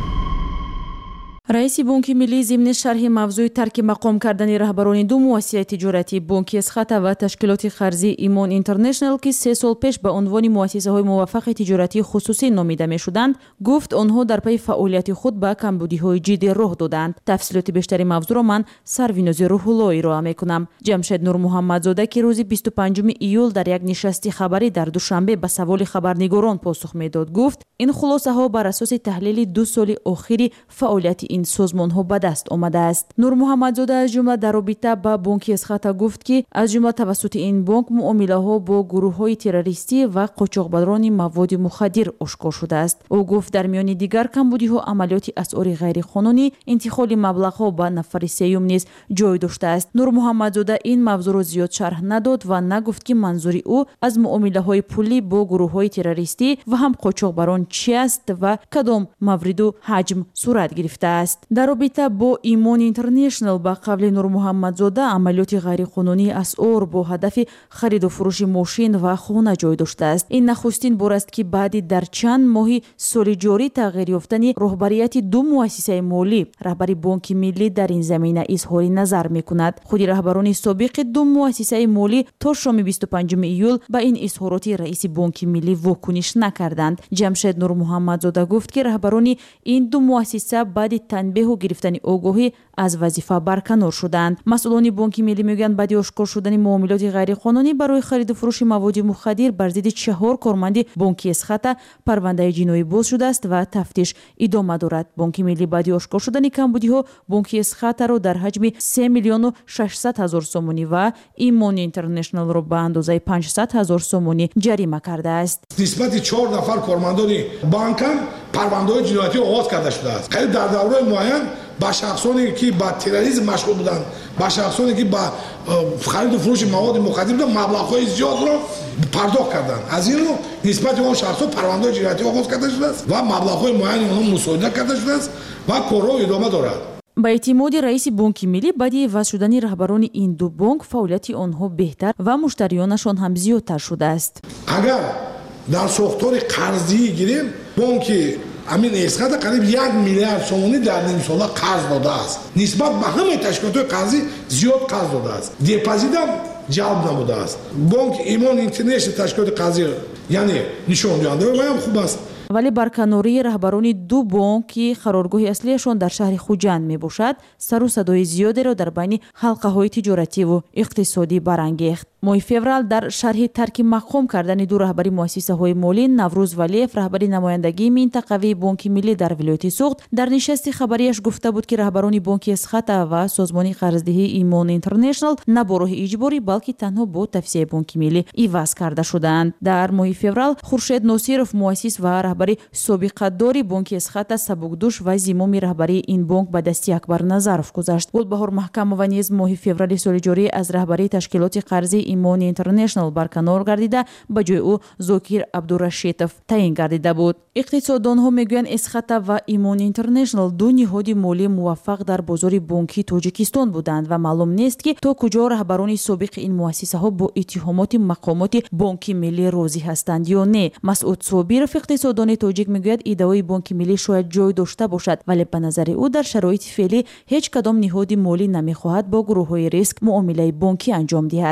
раиси бонки миллӣ зимни шарҳи мавзӯи тарки мақом кардани раҳбарони ду муассисаи тиҷоратӣ бонки эсхата ва ташкилоти қарзии имон интернешнл ки 3 сол пеш ба унвони муассисаҳои муваффақи тиҷоратии хусусӣ номида мешуданд гуфт онҳо дар пайи фаъолияти худ ба камбудиҳои ҷиддӣ роҳ доданд. тафсилоти бештари мавзӯъро ман сарвинози рӯҳулло ироа мекунам. ҷамшед нурмуҳаммадзода ки рӯзи 25 июл дар як нишасти хабарӣ дар душанбе ба саволи хабарнигорон посух медод гуфт ин хулосаҳо бар асоси таҳлили 2 соли охири фаъолияти ин созмонҳо ба даст омадааст. нурмуҳаммадзода аз ҷумла дар робита ба бонки эсхата гуфт ки аз ҷумла тавассути ин бонк муомилаҳо бо гурӯҳҳои террористӣ ва қочоқбарони маводи мухаддир ошкор шудааст. ӯ гуфт дар миёни дигар камбудиҳо амалиёти асъори ғайриқонунӣ интиқоли маблағҳо ба нафари сеюм низ ҷой доштааст. нурмуҳаммадзода ин мавзӯъро зиёд шарҳ надод ва нагуфт ки манзури ӯ аз муомилаҳои пулӣ бо гурӯҳҳои террористӣ ва ҳам қочоқбарон чӣ аст ва кадом мавриду ҳаҷм сурат гирифтааст. дар робита бо имон интернешнл ба қавли нурмуҳаммадзода амалиёти ғайриқонунии асъор бо ҳадафи хариду фурӯши мошин ва хона ҷой доштааст. ин нахустин бор аст ки баъди дар чанд моҳи соли ҷорӣ тағйир ёфтани роҳбарияти ду муассисаи молӣ раҳбари бонки миллӣ дар ин замина изҳори назар мекунад. худи раҳбарони собиқи ду муассисаи молӣ то шоми 25 июл ба ин изҳороти раиси бонки миллӣ вокуниш накарданд. ҷамшед нурмуҳаммадзода гуфт ки раҳбарони ин ду муассиса баъди танбеҳу гирифтани огоҳӣ аз вазифа барканор шуданд. масъулони бонки миллӣ мегӯянд баъди ошкор шудани муомилоти ғайриқонунӣ барои хариду фурӯши маводи мухаддир бар зидди 4 корманди бонки эсхата парвандаи ҷиноӣ боз шудааст ва тафтиш идома дорад. бонки миллӣ баъди ошкор шудани камбудиҳо бонки эсхатаро дар ҳаҷми 3 миллиону 600 ҳазор сомонӣ ва имон интернешнлро ба андозаи 500 ҳазор сомонӣ ҷарима кардааст. нисбати 4 нафар кормандони банкам парвандаҳои ҷиноятӣ оғоз карда шудааст. дар давраи муайян ба шахсоне ки ба терроризм машғул буданд, ба шахсоне ки ба хариду фурӯши маводи мухаддир буданд маблағҳои зиёдро пардохт карданд. аз ин рӯ нисбати он шахсҳо парвандаҳои ҷиноятӣ оғоз карда шудааст ва маблағҳои муайяни онҳо мусоида карда шудааст ва корҳо идома дорад. ба эътимоди раиси бонки миллӣ баъди иваз шудани раҳбарони ин ду бонк фаъолияти онҳо беҳтар ва муштариёнашон ҳам зиёдтар шудааст. агар дар сохтори қарзӣ гирем бонки амин эсхата қариб 1 миллиард сомонӣ дар нимсола қарз додааст. нисбат ба ҳамаи ташкилотҳои қарзӣ зиёд қарз додааст. депозитам ҷалб намудааст. бонки имон интернешнл ташкилоти қарзӣ яъне нишондиҳандаи ва ҳам хуб аст. вале барканории раҳбарони ду бонк ки қароргоҳи аслияшон дар шаҳри хуҷанд мебошад сару садои зиёдеро дар байни ҳалқаҳои тиҷоративу иқтисодӣ барангехт. моҳи феврал дар шарҳи тарки мақом кардани ду раҳбари муассисаҳои молӣ наврӯз валиев раҳбари намояндагии минтақавии бонки миллӣ дар вилояти суғд дар нишасти хабарияш гуфта буд ки раҳбарони бонки эсхата ва созмони қарздиҳии имон интернешнл на бо роҳи иҷборӣ балки танҳо бо тавсияи бонки миллӣ иваз карда шудаанд. дар моҳи феврал хуршед носиров муассис ва раҳбари собиқадори бонки эсхата сабукдӯш ва зимоми раҳбарии ин бонк ба дасти акбар назаров гузашт. гулбаҳор маҳкамова низ моҳи феврали соли ҷорӣ аз раҳбарии ташкилоти қарзии имони интернешнл барканор гардида ба ҷои ӯ зокир абдурашитов таъин гардида буд. иқтисоддонҳо мегӯянд эсхата ва имони интернешнл ду ниҳоди молии муваффақ дар бозори бонкии тоҷикистон буданд ва маълум нест ки то куҷо раҳбарони собиқи ин муассисаҳо бо иттиҳомоти мақомоти бонки миллӣ розӣ ҳастанд ё не. масъуд собиров иқтисоддони тоҷик мегӯяд иддаои бонки миллӣ шояд ҷой дошта бошад, вале ба назари ӯ дар шароити феълӣ ҳеҷ кадом ниҳоди молӣ намехоҳад бо гурӯҳҳои риск муомилаи бонкӣ анҷом диҳад.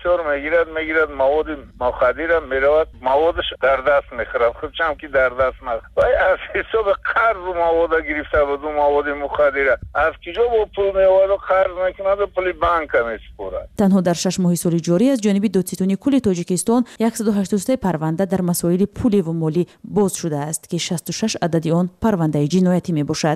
بسیار میگیرد مواد مخدر میرود موادش در دست میخورد خودش هم که در دست نخورد از حساب قرض رو مواد گرفته بود مواد مخدر از کجا با پول میواد و قرض میکند و پول بانک میسپارد. تنها در 6 ماه سال جاری از جانب دادستانی کل تاجیکستان 183 پرونده در مسائل پولی و مالی باز شده است که 66 عدد آن پرونده جنایتی میباشد.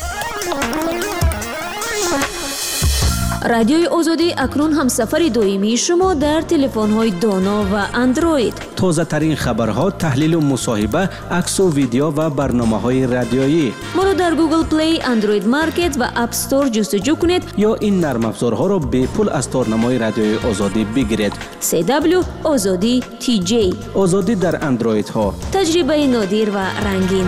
رادیوی آزادی اکنون هم سفر دائمی شما در تلفن‌های دانا و اندروید. تازه ترین خبرها، تحلیل و مصاحبه، عکس و ویدیو و برنامه‌های رادیویی. ما را در گوگل پلی، اندروید مارکت و اپ استور جستجو کنید یا این نرم افزارها را به پول از تارنمای رادیوی آزادی بگیرید. CW آزادی TJ. آزادی در اندروید ها. تجربه نادر و رنگین.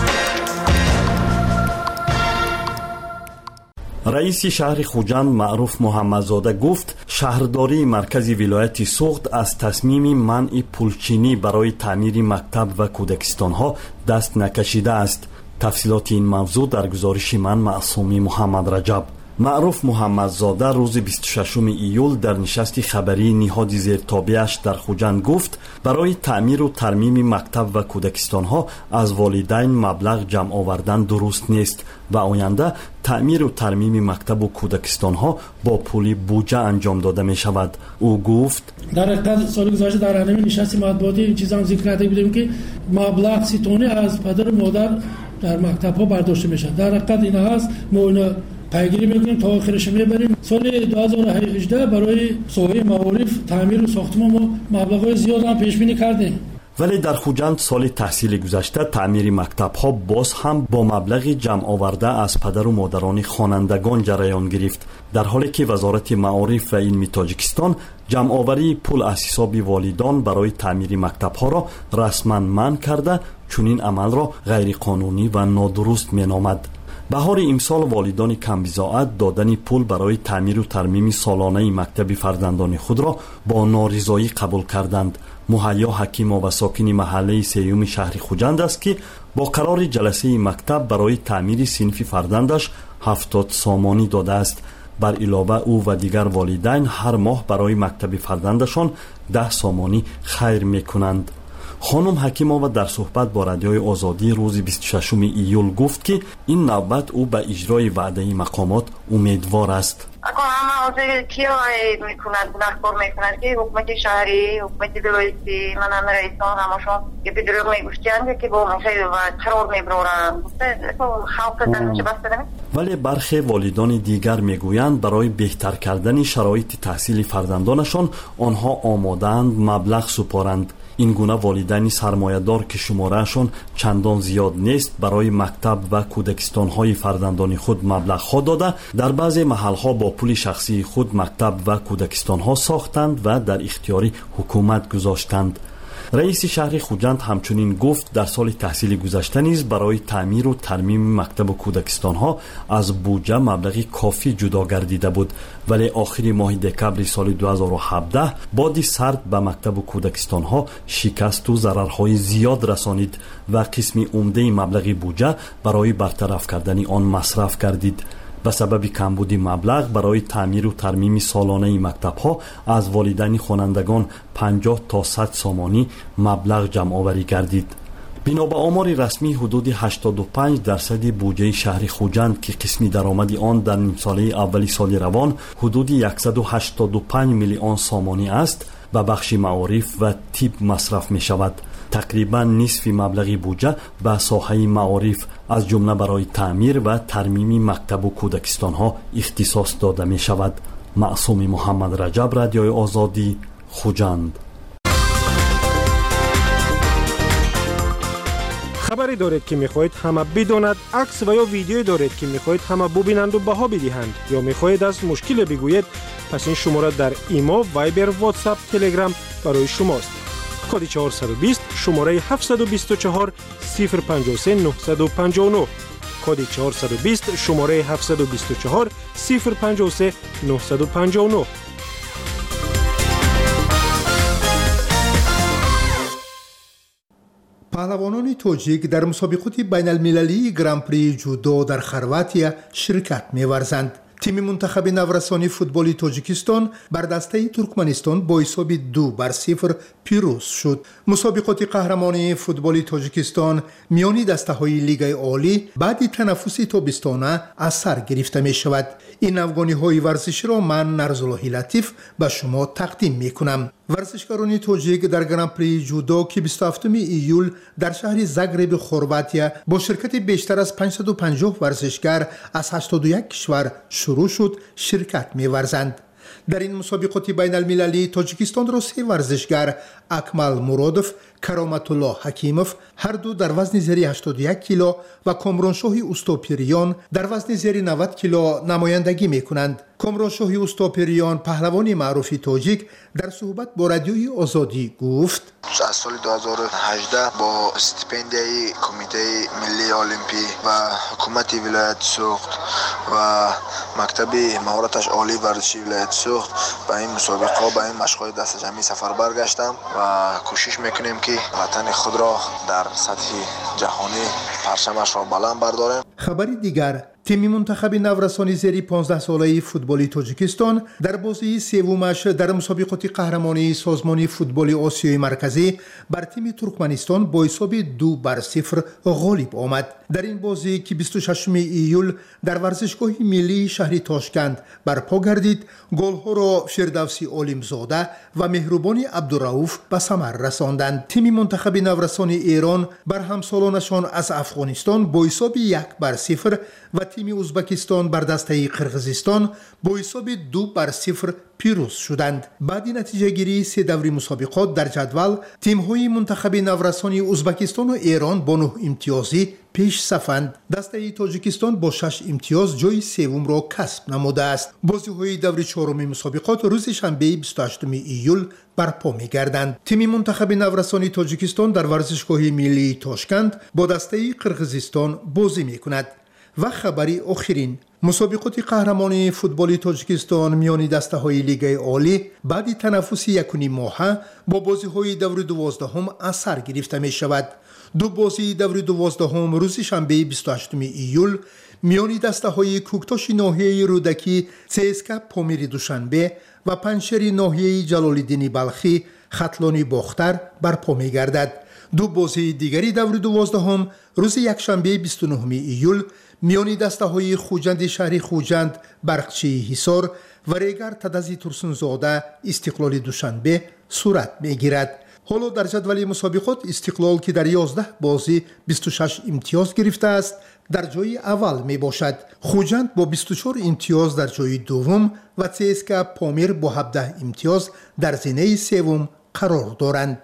رئیس شهر خوجند معروف محمدزاده گفت شهرداری مرکز ولایت سوخت از تصمیم منع پولچینی برای تعمیر مکتب و کودکستان‌ها دست نکشیده است. تفصیلات این موضوع در گزارش من معصومی محمد رجب. معروف محمدزاده روز 26 ایول در نشست خبری نهاد زیرتابعش در خوجند گفت برای تعمیر و ترمیم مکتب و کودکستان‌ها از والدین مبلغ جمع آوردن درست نیست و آینده تعمیر و ترمیم مکتب و کودکستان‌ها با پول بودجه انجام داده می شود. او گفت در حقیقت سال گذشته در همین نشست مطبوعاتی این چیزا هم ذکر کرده بودیم که مبلغ 30 تونی از پدر و مادر در مکتب‌ها برداشته میشه. در حقیقت این هست ما پیگیری میکنیم تا آخرش میبریم. سال 2018 برای ساحه معارف تعمیر و ساختمان ما مبلغ‌های زیاد هم پیش بینی کردیم. ولی در خوجند سال تحصیل گذشته تعمیر مکتب‌ها باز هم با مبلغ جمع آورده از پدر و مادران خوانندگان جریان گرفت، در حالی که وزارت معارف و علم تاجیکستان جمع آوری پول از حساب والدان برای تعمیر مکتب‌ها را رسما منع کرده، چون این عمل را غیر قانونی و نادرست مینامد. بهار امسال والدان کمبزاعت دادن پول برای تعمیر و ترمیم سالانه مکتب فرزندان خود را با نارضایی قبول کردند. مهیا حکیم و ساکن محله سیوم شهر خوجند است که با قرار جلسه مکتب برای تعمیر صنف فرزندش 70 سامانی داده است. بر علاوه او و دیگر والدین هر ماه برای مکتب فرزندشان 10 سامانی خیر میکنند. خانم حکیمова در صحبت با رادیوی آزادی روز 26 ایول گفت که این نوبت او به اجرای وعده مقامات امیدوار است. اگر همه آزادی کیا میکند نخبر میکند که حکومت شهری حکومت ولایتی من هم رئیسان همشون که به دروغ میگوشتند که با مسائل و قرار میبرند خلق دنچه بسته نمی. ولی برخی والدان دیگر میگویند برای بهتر کردن شرایط تحصیل فرزندانشان آنها آماده‌اند مبلغ سپارند. این گونه والدین سرمایه‌دار که شمارهشان چندان زیاد نیست برای مکتب و کودکستان‌های فرزندان خود مبلغ‌ها داده در بعضی محل‌ها با پول شخصی خود مکتب و کودکستان‌ها ساختند و در اختیار حکومت گذاشتند. رئیس شهر خوجند همچنین گفت در سال تحصیل گذشته نیز برای تعمیر و ترمیم مکتب و کودکستان‌ها از بودجه مبلغی کافی جدا گردیده بود، ولی آخر ماه دکمبر سال 2017 بادی سرد به مکتب و کودکستان‌ها شکست و ضررهای زیاد رسانید و قسم عمده مبلغ بودجه برای برطرف کردن آن مصرف گردید. به سبب کمبود مبلغ برای تعمیر و ترمیم سالانه مکتب‌ها از والدین خوانندگان 50 تا 100 سامانی مبلغ جمع آوری گردید. بنا به آمار رسمی حدود 85% بودجه شهر خوجند که قسمی درآمد آن در نیم ساله اولی سال روان حدود 185 میلیون سامانی است و بخش معارف و طب مصرف می شود. تقریبا نصف مبلغ بودجه به ساحه معارف از جمله برای تعمیر و ترمیم مکتب و کودکستان‌ها اختصاص داده می شود. معصوم محمد رجب، رادیوی آزادی، خوجند. خبری دارید که میخواهید همه بداند، عکس و یا ویدیویی دارید که میخواهید همه ببینند و بها بدهند، یا میخواهید از مشکل بگویید، پس این شماره در ایما، وایبر، واتساپ، تلگرام برای شماست. کد 420 شماره 724 053 959. کد 420 شماره 724 053 959. پهلوانان تاجیک در مسابقات بین المللی گران پری جودو در خرواتیا شرکت می‌ورزند. تیم منتخب نورسانی فوتبالی تاجیکستان بر دسته ترکمنستان با حساب 2-0 پیروز شد. مسابقات قهرمانی فوتبالی تاجیکستان میانی دسته‌های لیگ عالی بعد تنفس تابستانه از سر گرفته می شود. این افغانی‌های ورزشی را من نرزالله لطیف به شما تقدیم می کنم. ورزشکاران تاجیک در گرانپری جودو که 27 ایول در شهر زاگرب خرواطیا با شرکت بیشتر از 550 ورزشکار از 81 کشور شروع شد شرکت می‌ورزند. در این مسابقات بین المللی تاجیکستان را 3 ورزشکار اکمل مرادوف، کرامت الله حکیموف هر دو در وزن زیر 81 کیلو و کامرانشاه اوستاپیریان در وزن زیر 90 کیلو نمایندگی می‌کنند. کامرانشاه اوستاپیریان پهلوان معروف تاجیک در صحبت با رادیوی آزادی گفت: از سال 2018 با استیپندیای کمیته ملی المپی و حکومت ولایت سوخت و مکتب مهارتش عالی ورزشی ولایت سوخت به این مسابقه به این مشق‌های دست جمعی سفر برگشتم و کوشش میکنیم که وطن خود را در سطح جهانی پرچمش را بلند برداریم. خبری دیگر، تیم منتخب نورسانی زیر 15 ساله فوتبالی تاجیکستان در بازی سومش در مسابقات قهرمانی سازمان فوتبال آسیای مرکزی بر تیم ترکمنستان با حساب 2-0 غالب آمد. در این بازی که 26 ایول در ورزشگاه ملی شهر تاشکند برپا گردید، گل‌ها را فردوسی عالمزاده و مهربانی عبدالرؤوف به ثمر رساندند. تیم منتخب نورسانی ایران بر همسالانشان از افغانستان با حساب 1-0 و تیم ازبکستان بر دسته قرقیزستان با حساب 2-0 پیروز شدند. بعد نتیجه گیری 3 دوره مسابقات در جدول، تیم‌های منتخب نورسانی ازبکستان و ایران با 9 امتیازی پیش صفند. دسته تاجیکستان با 6 امتیاز جای سوم را کسب نموده است. بازی‌های دوره چهارم مسابقات روز شنبه 28 ایول برپا می‌گردند. تیم منتخب نورسانی تاجیکستان در ورزشگاه ملی تاشکند با دسته قرقیزستان بازی می‌کند. و خبری آخرین، مسابقات قهرمانی فوتبالی تاجیکستان میانی دسته‌های لیگ عالی بعد تنفس 1.5 ماه با بازی‌های دور 12 از سر گرفته می‌شود. 2 بازی دور 12 روز شنبه 28 ایول میانی دسته‌های کوکتاش ناحیه رودکی CSKA پامیر دوشنبه و پنشری ناحیه جلال‌الدین بلخی خطلانی باختر برپا می‌گردد. 2 بازی دیگری دور 12 روز یکشنبه 29 ایول میانی دسته‌های خوجند شهر خوجند برقچی حصار و ریگر تدزی ترسونزاده استقلال دوشنبه صورت می‌گیرد. حالا در جدول مسابقات استقلال که در 11 بازی 26 امتیاز گرفته است در جای اول می باشد. خوجند با 24 امتیاز در جای دوم و CSKA پامیر با 17 امتیاز در زینه سوم قرار دارند.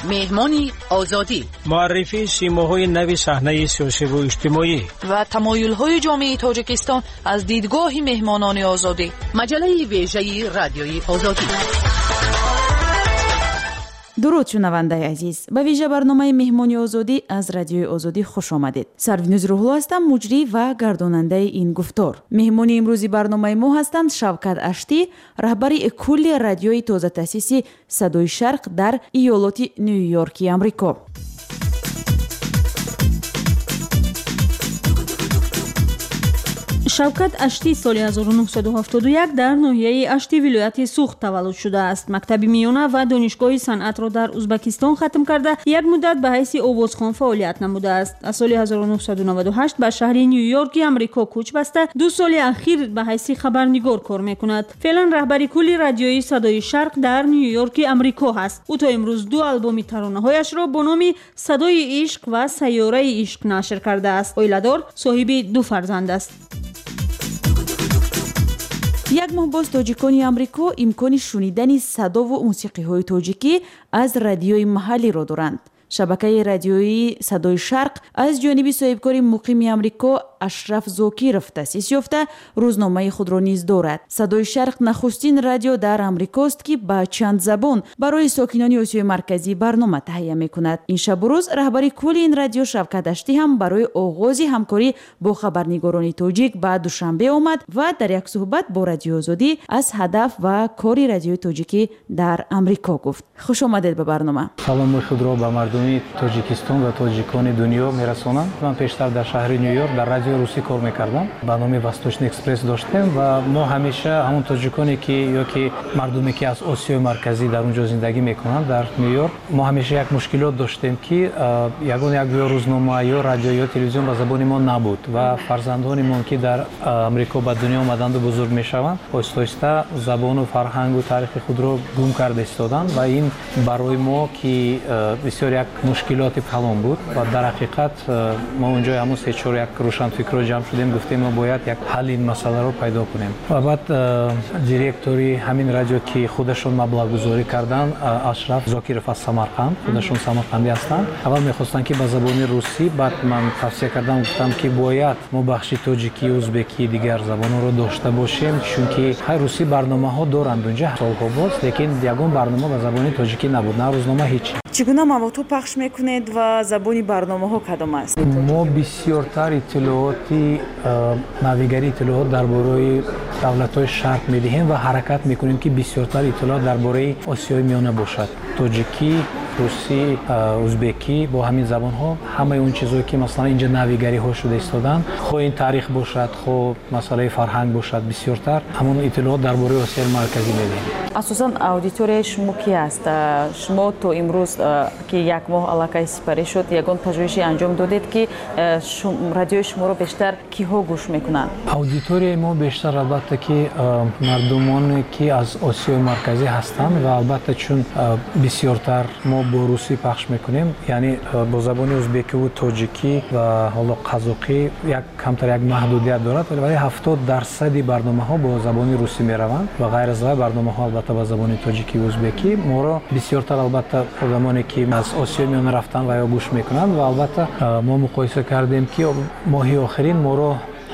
مهمانی آزادی، معرفی سیماهای نو صحنه سیاسی و اجتماعی و تمایل‌های جامعه تاجیکستان از دیدگاه مهمانان آزادی. مجله ویژه رادیوی آزادی. درود شنونده عزیز، به ویژه برنامه مهمانی آزادی از رادیوی آزادی خوش آمدید. سروینوز روحلو هستم، مجری و گرداننده این گفتار. مهمانی امروزی برنامه ما هستند شوکت اشتی، رهبری کل رادیوی تازه تأسیس صدای شرق در ایالات نیویورکی آمریکا. шавкат ашти соли 1971 дар ноҳияи ашти вилояти суғд таваллуд шудааст. мактаби миёна ва донишгоҳи санъатро дар узбекистон хатм карда як муддат ба ҳайси овозхон фаъолият намудааст. аз соли 1998 ба шаҳри нью-йорки амрико кӯч баста 2 соли ахир ба ҳайси хабарнигор кор мекунад. феълан раҳбари кулли радиои садои шарқ дар нью-йорки амрико ҳаст. ӯ то имрӯз 2 албоми таронаҳояшро бо номи садои ишқ ва сайёраи ишқ нашр кардааст. оиладор, соҳиби 2 фарзанд аст. як моҳ боз тоҷикони амрико имкони шунидани садову мусиқиҳои тоҷикӣ аз радиои маҳаллиро доранд. шабакаи радиои садои шарқ аз ҷониби соҳибкори муқими амрико ашраф зокиров таъсис ёфта рӯзномаи худро низ дорад. садои шарқ нахустин радио дар амрикост ки ба чанд забон барои сокинони осиёи марказӣ барнома таҳия мекунад. ин шабу рӯз раҳбари кулли ин радио шавкат аштӣ ҳам барои оғози ҳамкорӣ бо хабарнигорони тоҷик ба душанбе омад ва дар як суҳбат бо радиои озодӣ аз ҳадаф ва кори радиои тоҷикӣ дар амрико гуфт. хушомадед ба барнома. саломи худро ба мардуми тоҷикистон ва тоҷикони дунё мерасонам. ман пештар дар шаҳри нью-йорк дар радиои русӣ кор мекардам. барномаи восточный экспресс доштем ва мо ҳамеша ҳамон тоҷиконе ки ёки мардуме ки аз осиёи марказӣ дар он ҷо зиндагӣ мекунанд дар нью-йорк, мо ҳамеша як мушкилот доштем ки ягон як ё рӯзномаа ё радио ё телевизион ба забони мо набуд ва фарзандонемон ки дар амрико ба дунё омаданду бузург мешаванд оҳиста-оҳиста забону фарҳангу таърихи худро гум карда истоданд ва ин барои мо ки бисёр як мушкилоти калон буд ва дар ҳақиқат мо онҷои ҳамун се чор як рӯшанфикро ҷамъ шудем, гуфтем мо бояд як ҳалли ин масъаларо пайдо кунем. ва баъд директори ҳамин радио ки худашон маблағгузорӣ карданд, ашраф зокиров аз самарқанд, худашон самарқандӣ ҳастанд, аввал мехостанд ки ба забони русӣ, баъд ман тавсия кардам, гуфтам ки бояд мо бахши тоҷикӣ, ӯзбекӣ, дигар забонҳоро дошта бошем, чунки ҳай русӣ барномаҳо доранд унҷа солҳо боз, лекин ягон барнома ба забони тоҷикӣ набуд, на рӯзнома ҳеҷ. чӣ гуна маводҳо пахш мекунед ва забони барномаҳо кадом аст? мо бисёртар иттилооти навигари иттилоот дар бораи давлатҳои шарқ медиҳем ва ҳаракат мекунем ки бисёртар иттилоот дар бораи осиёи миёна бошад. тоҷикӣ, русӣ, ӯзбекӣ, бо ҳамин забонҳо ҳамаи он чизое ки масалан инҷа навигариҳо шуда истоданд, хоҳ ин таърих бошад, хоҳ масъалаи фарҳанг бошад, бисёртар ҳамон иттилоот дар бораи осиёи марказӣ медиҳем. асосан аудиторияи шумо ки аст? шумо то имрӯз ки як моҳ аллакай сипарӣ шуд, ягон пажӯҳиши анҷом додед ки радиои шуморо бештар киҳо гӯш мекунанд? аудиторияи мо бештар албатта ки мардумоне ки аз осиёи марказӣ ҳастанд ва албатта чун бисёртар мо бо русӣ пахш мекунем, яъне бо забони ӯзбекиву тоҷикӣ ва ҳоло қазоқӣ як камтар як маҳдудият дорад, вале 70% барномаҳо бо забони русӣ мераванд ва ғайр аз барномаҳо албатта ба забони тоҷикӣ ва ӯзбекӣ. моро бисёртар албатта одамоне ки аз осиёи миёна рафтан ва ё гӯш мекунанд ва албатта мо муқоиса кардем ки моҳи охирин моро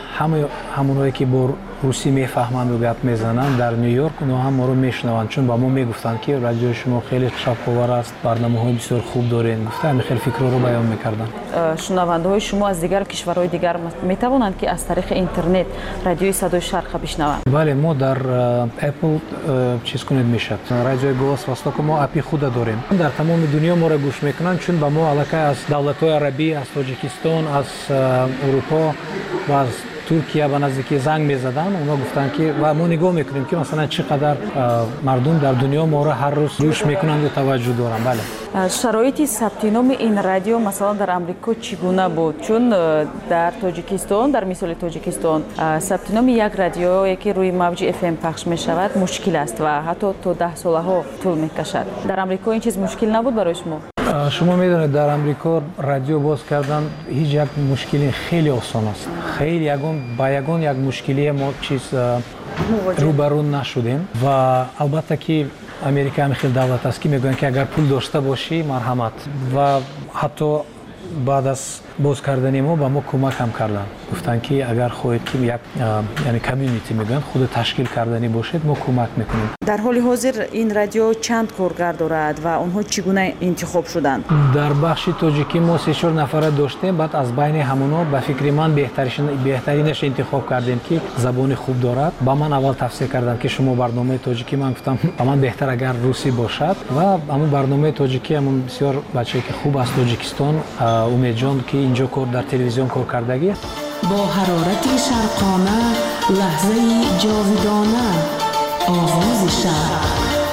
ҳамонҳое ки бо русӣ мефаҳманду гап мезананд дар нью-йорк, оно ҳам моро мешунаванд, чун ба мо мегуфтанд ки радиои шумо хеле шавқовар аст, барномаҳои бисёр хуб доред, гуфта ҳамин хел фикрҳоро баён мекарданд. шунавандаҳои шумо аз дигар кишварҳои дигар метавонанд ки аз тариқи интернет радиои садои шарқро бишнаванд? бале, мо дар Apple чиз кунед мешад, радиои голос востока мо апи худа дорем, дар тамоми дунё моро гӯш мекунанд, чун ба мо аллакай аз давлатҳои арабӣ, аз тоҷикистон, аз урупо ва аз Туркия ба наздикӣ занг мезаданд, оно гуфтанд ки ва мо нигоҳ мекунем ки масалан чӣ қадар мардум дар дунё моро ҳар рӯз гӯш мекунанду таваҷҷӯҳ доранд. бале, шароити сабти номи ин радио масалан дар амрико чӣ гуна буд? чун дар тоҷикистон, дар мисоли тоҷикистон сабти номи як радиое ки рӯи мавҷи FM пахш мешавад мушкил аст ва ҳатто то 10 солаҳо тӯл мекашад. дар амрико ин чиз мушкил набуд барои шумо? шумо медонед дар амрико радио боз кардан ҳеҷ як мушкили хеле осон аст. хеле ба ягон як мушкилие мо чиз рӯбарӯ нашудем ва албатта ки Америка ҳам хел давлат аст ки мегӯянд ки агар пул дошта бошӣ марҳамат ва ҳатто баъд аз боз кардани мо ба мо кӯмак ҳам карданд. Гуфтанд ки агар хоҳед ки як яъне комьюнити мегӯянд худ ташкил карданӣ бошед мо кӯмак мекунем. дар ҳоли ҳозир ин радио чанд коргар дорад ва онҳо чӣ гуна интихоб шуданд? дар бахши тоҷикӣ мо 3-4 нафара доштем, баъд аз байни ҳамонҳо ба фикри ман беҳтаринаш интихоб кардем ки забони хуб дорад. Ба ман аввал тавсия карданд ки шумо барномаи тоҷикӣ, ман гуфтам ба ман беҳтар агар русӣ бошад ва ҳамун барномаи тоҷикӣ ҳамун бисёр бачае ки хуб аз Тоҷикистон, Умедҷон ки инҷо кор дар телевизион кор кардагӣ. бо ҳарорати шарқона лаҳзаи ҷовидона овози шарқ.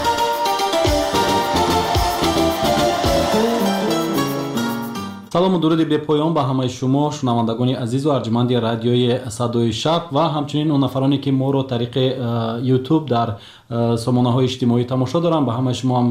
салому дуруди бепоён ба ҳамаи шумо шунавандагони азизу арҷманди радиои Садои Шарқ ва ҳамчунин он нафароне ки моро тариқи YouTube дар сомонаҳои иҷтимоӣ тамошо доранд, ба ҳамаи шумо ҳам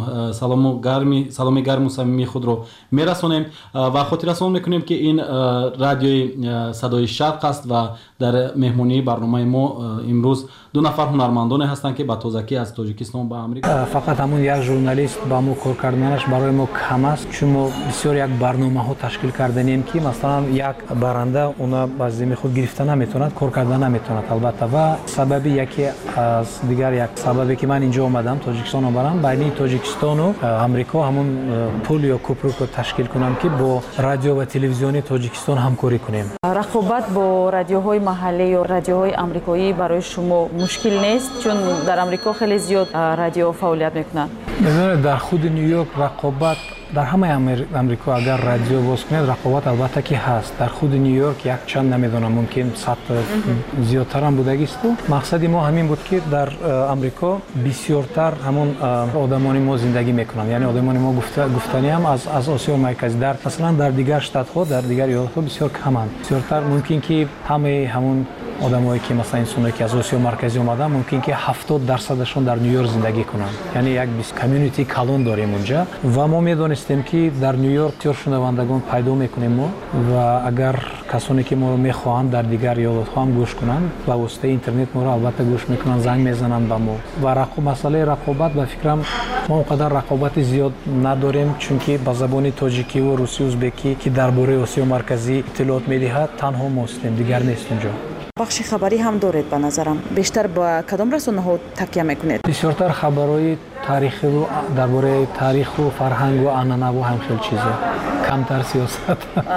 саломи гарму самимии худро мерасонем ва хотиррасон мекунем ки ин радиои Садои Шарқ аст ва дар меҳмонии барномаи мо имрӯз ду нафар ҳунармандоне ҳастанд ки ба тозакӣ аз Тоҷикистон ба Амрика. Фақат ҳамун як журналист ба мо кор карданаш барои мо кам аст, чун мо бисёр як барномаҳо ташкил карданем ки масалан як баранда уна ба зимми худ гирифта наметавонад, кор карда наметавонад албатта. Ва сабаби яке аз дигар як сабабе ки ман инҷо омадам, Тоҷикистон омадам, байни Тоҷикистону Амрико ҳамун пул ё кӯпрукро ташкил кунам ки бо радио ва телевизиони Тоҷикистон ҳамкорӣ кунем. рақобат бо радиоҳои маҳаллӣ ё радиоҳои амрикоӣ барои шумо мушкил нест, чун дар Амрико хеле зиёд радио фаъолият мекунанд? Мебинед дар худи Нью-Йорк рақобат дар ҳамаи Амрико агар радио боз кунед рақобат албатта ки ҳаст. Дар худи Нью-Йорк як чанд намедонам, мумкин 100 зиёдтар ҳам будагисту. Мақсади мо ҳамин буд ки дар Амрико бисёртар ҳамун одамони мо зиндагӣ мекунанд, яъне одамони мо гуфтаниам аз Осиёи Марказӣ, дар масалан дар дигар штатҳо, дар дигар иёлатҳо бисёр каманд. Бисёртар мумкин ки ҳамаи ҳамун одамое ки масалан инсоне ки аз Осиёи Марказӣ омаданд, мумкин ки 70% дар Нью-Йорк зиндагӣ кунанд. Яъне як комьюнити калон дорем онҷа ва мо медонистем ки дар Нью-Йорк бисёр шунавандагон пайдо мекунем мо ва агар касоне ки моро мехоҳанд дар дигар иёлатҳо ҳам гӯш кунанд, ба воситаи интернет моро албатта гӯш мекунанд, занг мезананд ба мо. Ва масъалаи рақобат ба фикрам мо он қадар рақобати зиёд надорем, чунки ба забони тоҷикиву русӣ, узбекӣ ки дар бораи Осиёи Марказӣ иттилоот медиҳад, танҳо мостем, дигар нест онҷо. бахши хабарӣ ҳам доред ба назарам. Бештар ба кадом расонаҳо такя мекунед? Бисёртар хабарҳои таърихиву дар бораи таъриху фарҳангу анъанаву ҳам хел чиза. Камтар сиёсат.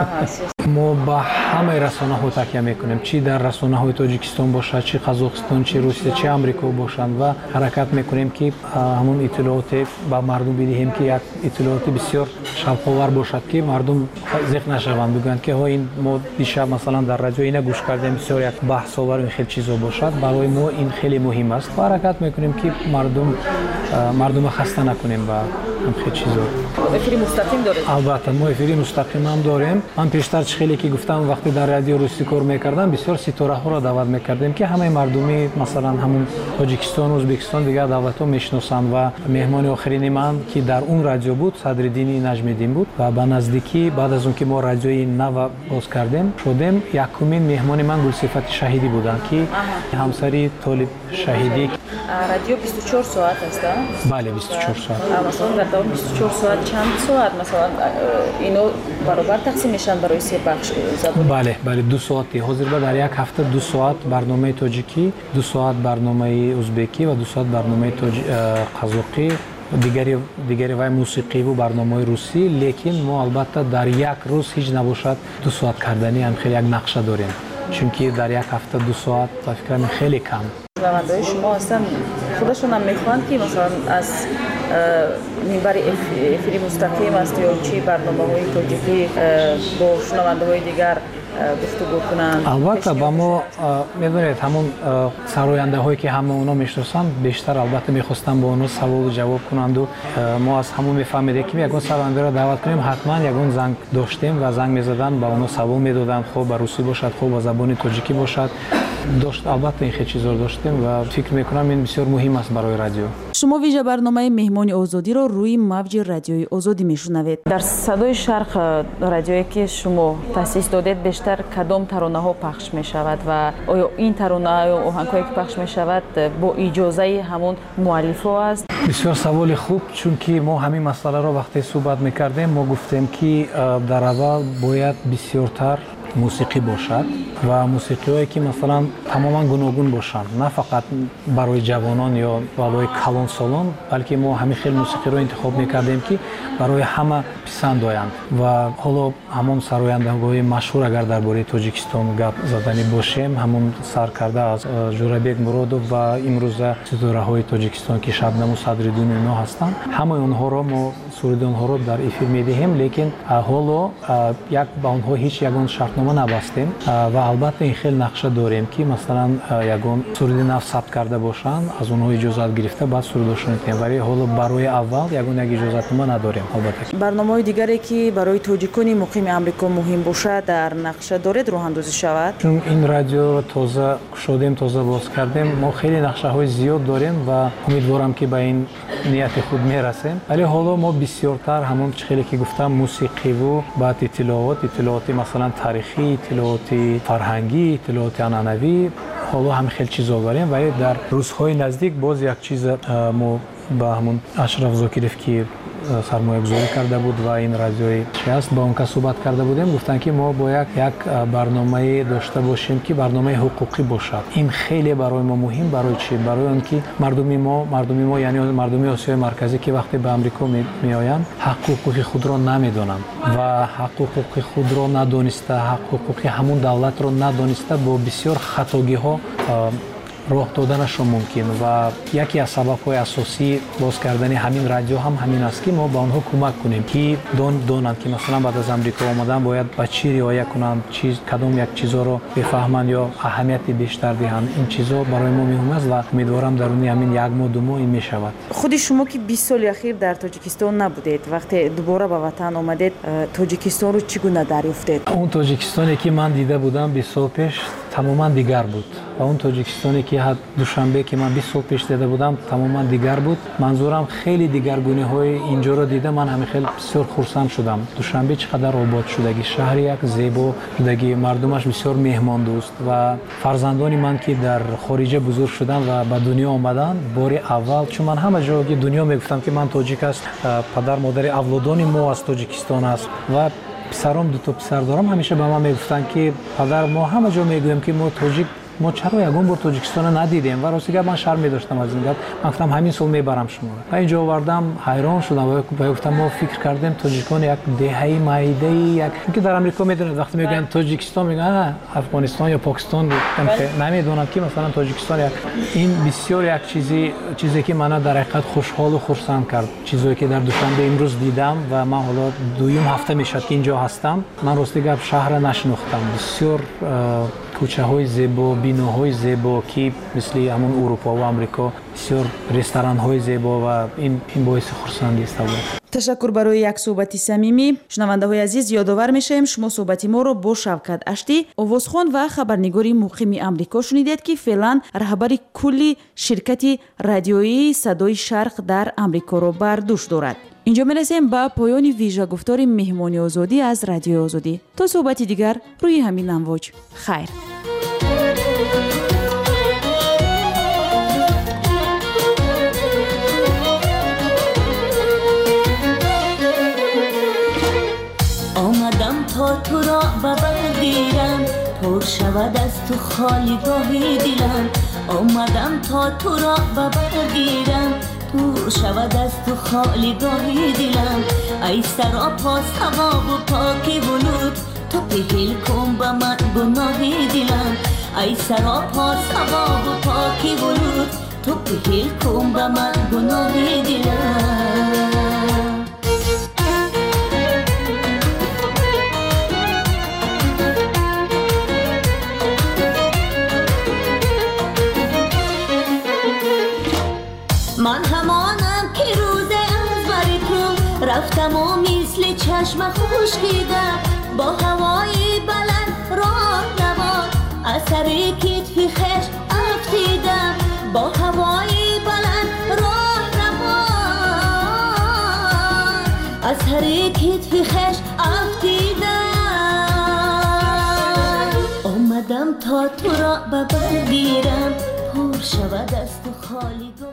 Мо ба ҳамаи расонаҳо такя мекунем, чӣ дар расонаҳои Тоҷикистон бошад, чӣ Қазоқистон, чӣ Русия, чӣ Амрико бошанд ва ҳаракат мекунем ки ҳамун иттилооте ба мардум бидиҳем ки як иттилооти бисёр шавқовар бошад ки мардум зиқ нашаванд, бигӯянд ки ҳо ин мо дишаб масалан дар радио ина гӯш кардем, бисёр як баҳсовар ин хел чизо бошад. Барои мо ин хеле муҳим аст ва ҳаракат мекунем ки мардума хаста накунем ба ҳамхел чизо. Эфири мустақим доред? Албатта мо эфири мустақим ҳам дорем. Ман пештар чӣ хеле ки гуфтам, вақте дар радио русӣ кор мекардам, бисёр ситораҳоро даъват мекардем ки ҳамаи мардуми масалан ҳамун Тоҷикистон, Ӯзбекистон, дигар давлатҳо мешиносанд ва меҳмони охирини ман ки дар он радио буд, Садриддини Наҷмиддин буд ва ба наздикӣ баъд аз он ки мо радиои нава боз кардем шудем, якумин меҳмони ман Гулсифати Шаҳидӣ буданд ки ҳамсари Толиб Шаҳидӣ. Радио 24 соат аст? Бале, 24 соат. Масалан дар давоми 24 соат чанд соат масалан ино баробар тақсим мешаванд барои се бахш забон? Бале, 2 соати. Ҳозир ба дар як ҳафта 2 соат барномаи тоҷикӣ, 2 соат барномаи ӯзбекӣ ва 2 соат барномаи қазоқӣ, дигари вай мусиқиву барномаи русӣ, лекин мо албатта дар як рӯз ҳеҷ набошад 2 соат кардани ҳамхел як нақша дорем, чунки дар як ҳафта 2 соат ба фикрам хеле кам. шунавандаҳои шумо ҳастан худашон ҳам мехоҳанд ки масалан аз минбари эфири мустақим аст ё чӣ барномаҳои тоҷикӣ бо шунавандаҳои дигар гуфтугӯ кунанд? Албатта ба мо медонед ҳамон сарояндаҳое ки ҳама оно мешиносанд, бештар албатта мехостанд бо онҳо саволу ҷавоб кунанду мо аз ҳамон мефаҳмидем ки ягон сарояндаро даъват кунем, ҳатман ягон занг доштем ва занг мезаданд, ба онҳо савол медоданд, хоб ба русӣ бошад, хоб ба забони тоҷикӣ бошад. Албатта ин хел чизро доштем ва фикр мекунам ин бисёр муҳим аст барои радио. شما ویژه برنامه مهمان آزادی را روی موج رادیوی آزادی میشنوید. در صدای شرق رادیویی که شما تأسیس دادید بیشتر کدام ترانه ها پخش می شود و آیا این ترانه ها و آهنگ هایی که پخش می شود با اجازه همون مؤلف ها است؟ بسیار سوال خوب، چون که ما همین مسئله را وقتی صحبت میکردیم ما گفتیم که در اول باید بسیارتر موسیقی باشد و موسیقی هایی که مثلا تماما گوناگون باشند، نه فقط برای جوانان یا برای کلان سالان، بلکه ما همین خیلی موسیقی رو انتخاب میکردیم که برای همه پسند آیند. و حالا همون سرایندگان مشهور اگر درباره تاجیکستان گپ زدنی باشیم، همون سرکرده از جورابک مرودов و امروز ستاره های تاجیکستان که شبنم و صدرالدین اینا هستند، همه اونها رو ما سرود اونها رو در افیر میدهیم، لیکن حالا یک با اونها هیچ یگان شرطنامه نبستیم و البته این خیلی نقشه داریم که مثلا یگان سرود نو ثبت کرده باشند، از اونها اجازت گرفته بعد سرودشون میدیم، ولی حالا برای اول یگان یک اجازتنامه نداریم. البته برنامه‌های دیگری که برای تاجیکان مقیم آمریکا مهم باشد در نقشه دارید راه اندازی شود؟ چون این رادیو رو تازه شدیم، تازه باز کردیم، ما خیلی نقشه‌های زیاد داریم و امیدوارم که به این نیت خود میرسیم. ولی حالا ما بسیارتر همون خیلی که گفتم موسیقی و بعد اطلاعات مثلا تاریخی، اطلاعات فرهنگی، اطلاعات عنعنوی، حالا هم خیلی چیزا داریم. ولی در روزهای نزدیک باز یک چیز ما با همون اشرف زاکیروف که سرمایه گذاری کرده بود و این رادیوی هست با اون که صحبت کرده بودیم، گفتن که ما باید یک برنامه داشته باشیم که برنامه حقوقی باشد. این خیلی برای ما مهم. برای چی؟ برای اینکه مردم ما یعنی مردم آسیای مرکزی که وقتی به آمریکا میآیند حقوق خود را نمیدونند و حقوق خود را ندانسته، حقوق همون دولت را ندانسته با بسیار خطاگی ها راه دادنشون ممکن و یکی از سبب‌های اساسی باز کردن همین رادیو هم همین است که ما به آنها کمک کنیم که دونند که مثلا بعد از آمریکا آمدن باید با چی رعایت کنند، کدام یک چیزا رو بفهمند یا اهمیت بیشتر دهند. این چیزا برای ما مهم است و امیدوارم درون همین یک ماه دو ماه این میشود. خود شما که 20 سال اخیر در تاجیکستان نبودید، وقتی دوباره به وطن آمدید تاجیکستان رو چگونه دریافتید؟ اون تاجیکستانی که من دیده بودم 20 سال پیش تماما دیگر بود و اون تاجیکستانی که دوشنبه که من 20 سال پیش دیده بودم تماما دیگر بود. منظورم خیلی دیگرگونی‌های اینجا رو دیدم، من همین خیلی بسیار خرسند شدم. دوشنبه چقدر آباد شدگی، شهر یک زیبا شدگی، مردمش بسیار مهمان دوست و فرزندانی من که در خارج بزرگ شدن و به دنیا آمدن بار اول، چون من همه جا که دنیا میگفتم که من تاجیک است، پدر مادر اولادان ما از تاجیکستان است و پسرام دو تا پسر دارم، همیشه به من میگفتن که پدر ما همه جا میگویم که ما تاجیک ما چرا یگان بار تاجیکستان ندیدیم و راستی من شرم می‌داشتم از این گپ. من گفتم همین سال میبرم شما و اینجا آوردم. حیران شدم و گفتم ما فکر کردیم تاجیکان یک دهه مایده یک که در آمریکا میدونن وقتی میگن تاجیکستان میگن افغانستان یا پاکستان، نمیدونن که مثلا تاجیکستان این بسیار یک چیزی که منو در حقیقت خوشحال و خرسند کرد. چیزی که در دوشنبه امروز دیدم و من حالا دویم هفته میشد که اینجا هستم، من راستی گپ شهر نشناختم. بسیار کوچه های زیبا، بیناهای زیبا که مثل همون اروپا و آمریکا، بسیار رستوران های زیبا و این باعث خرسندی است. تشکر برای یک صحبت صمیمی. شنونده های عزیز یادآور میشیم شما صحبت ما رو با شوکت اشتی، آوازخوان و خبرنگاری مقیم آمریکا شنیدید که فعلا رهبر کلی شرکت رادیویی صدای شرق در آمریکا رو بر دوش دارد. اینجا میرسیم به پایان ویژه گفتار مهمانی آزادی از رادیو آزادی. تا صحبتی دیگر روی همین امواج. خیر. آمدم تا تو را ببرگیرم، پر شود از تو خالیگاهی دلم. آمدم تا تو را ببرگیرم، پر شود از تو خالیگاهی دلم. ای سراپا ثواب و پاکی ولود، تو بهل کن به من گناهی دلم. ای سراپا ثواب و پاکی ولود، تو بهل کن به من گناهی دلم. من همانم که روز از بر تو رفتم و مثل چشم خشکیدم، با هوای بلند راه نوار اثر کتفی خش افتیدم. با هوای بلند راه سر کتف خش افتیدم آمدم تا تو را ببرگیرم پر شود از تو خالی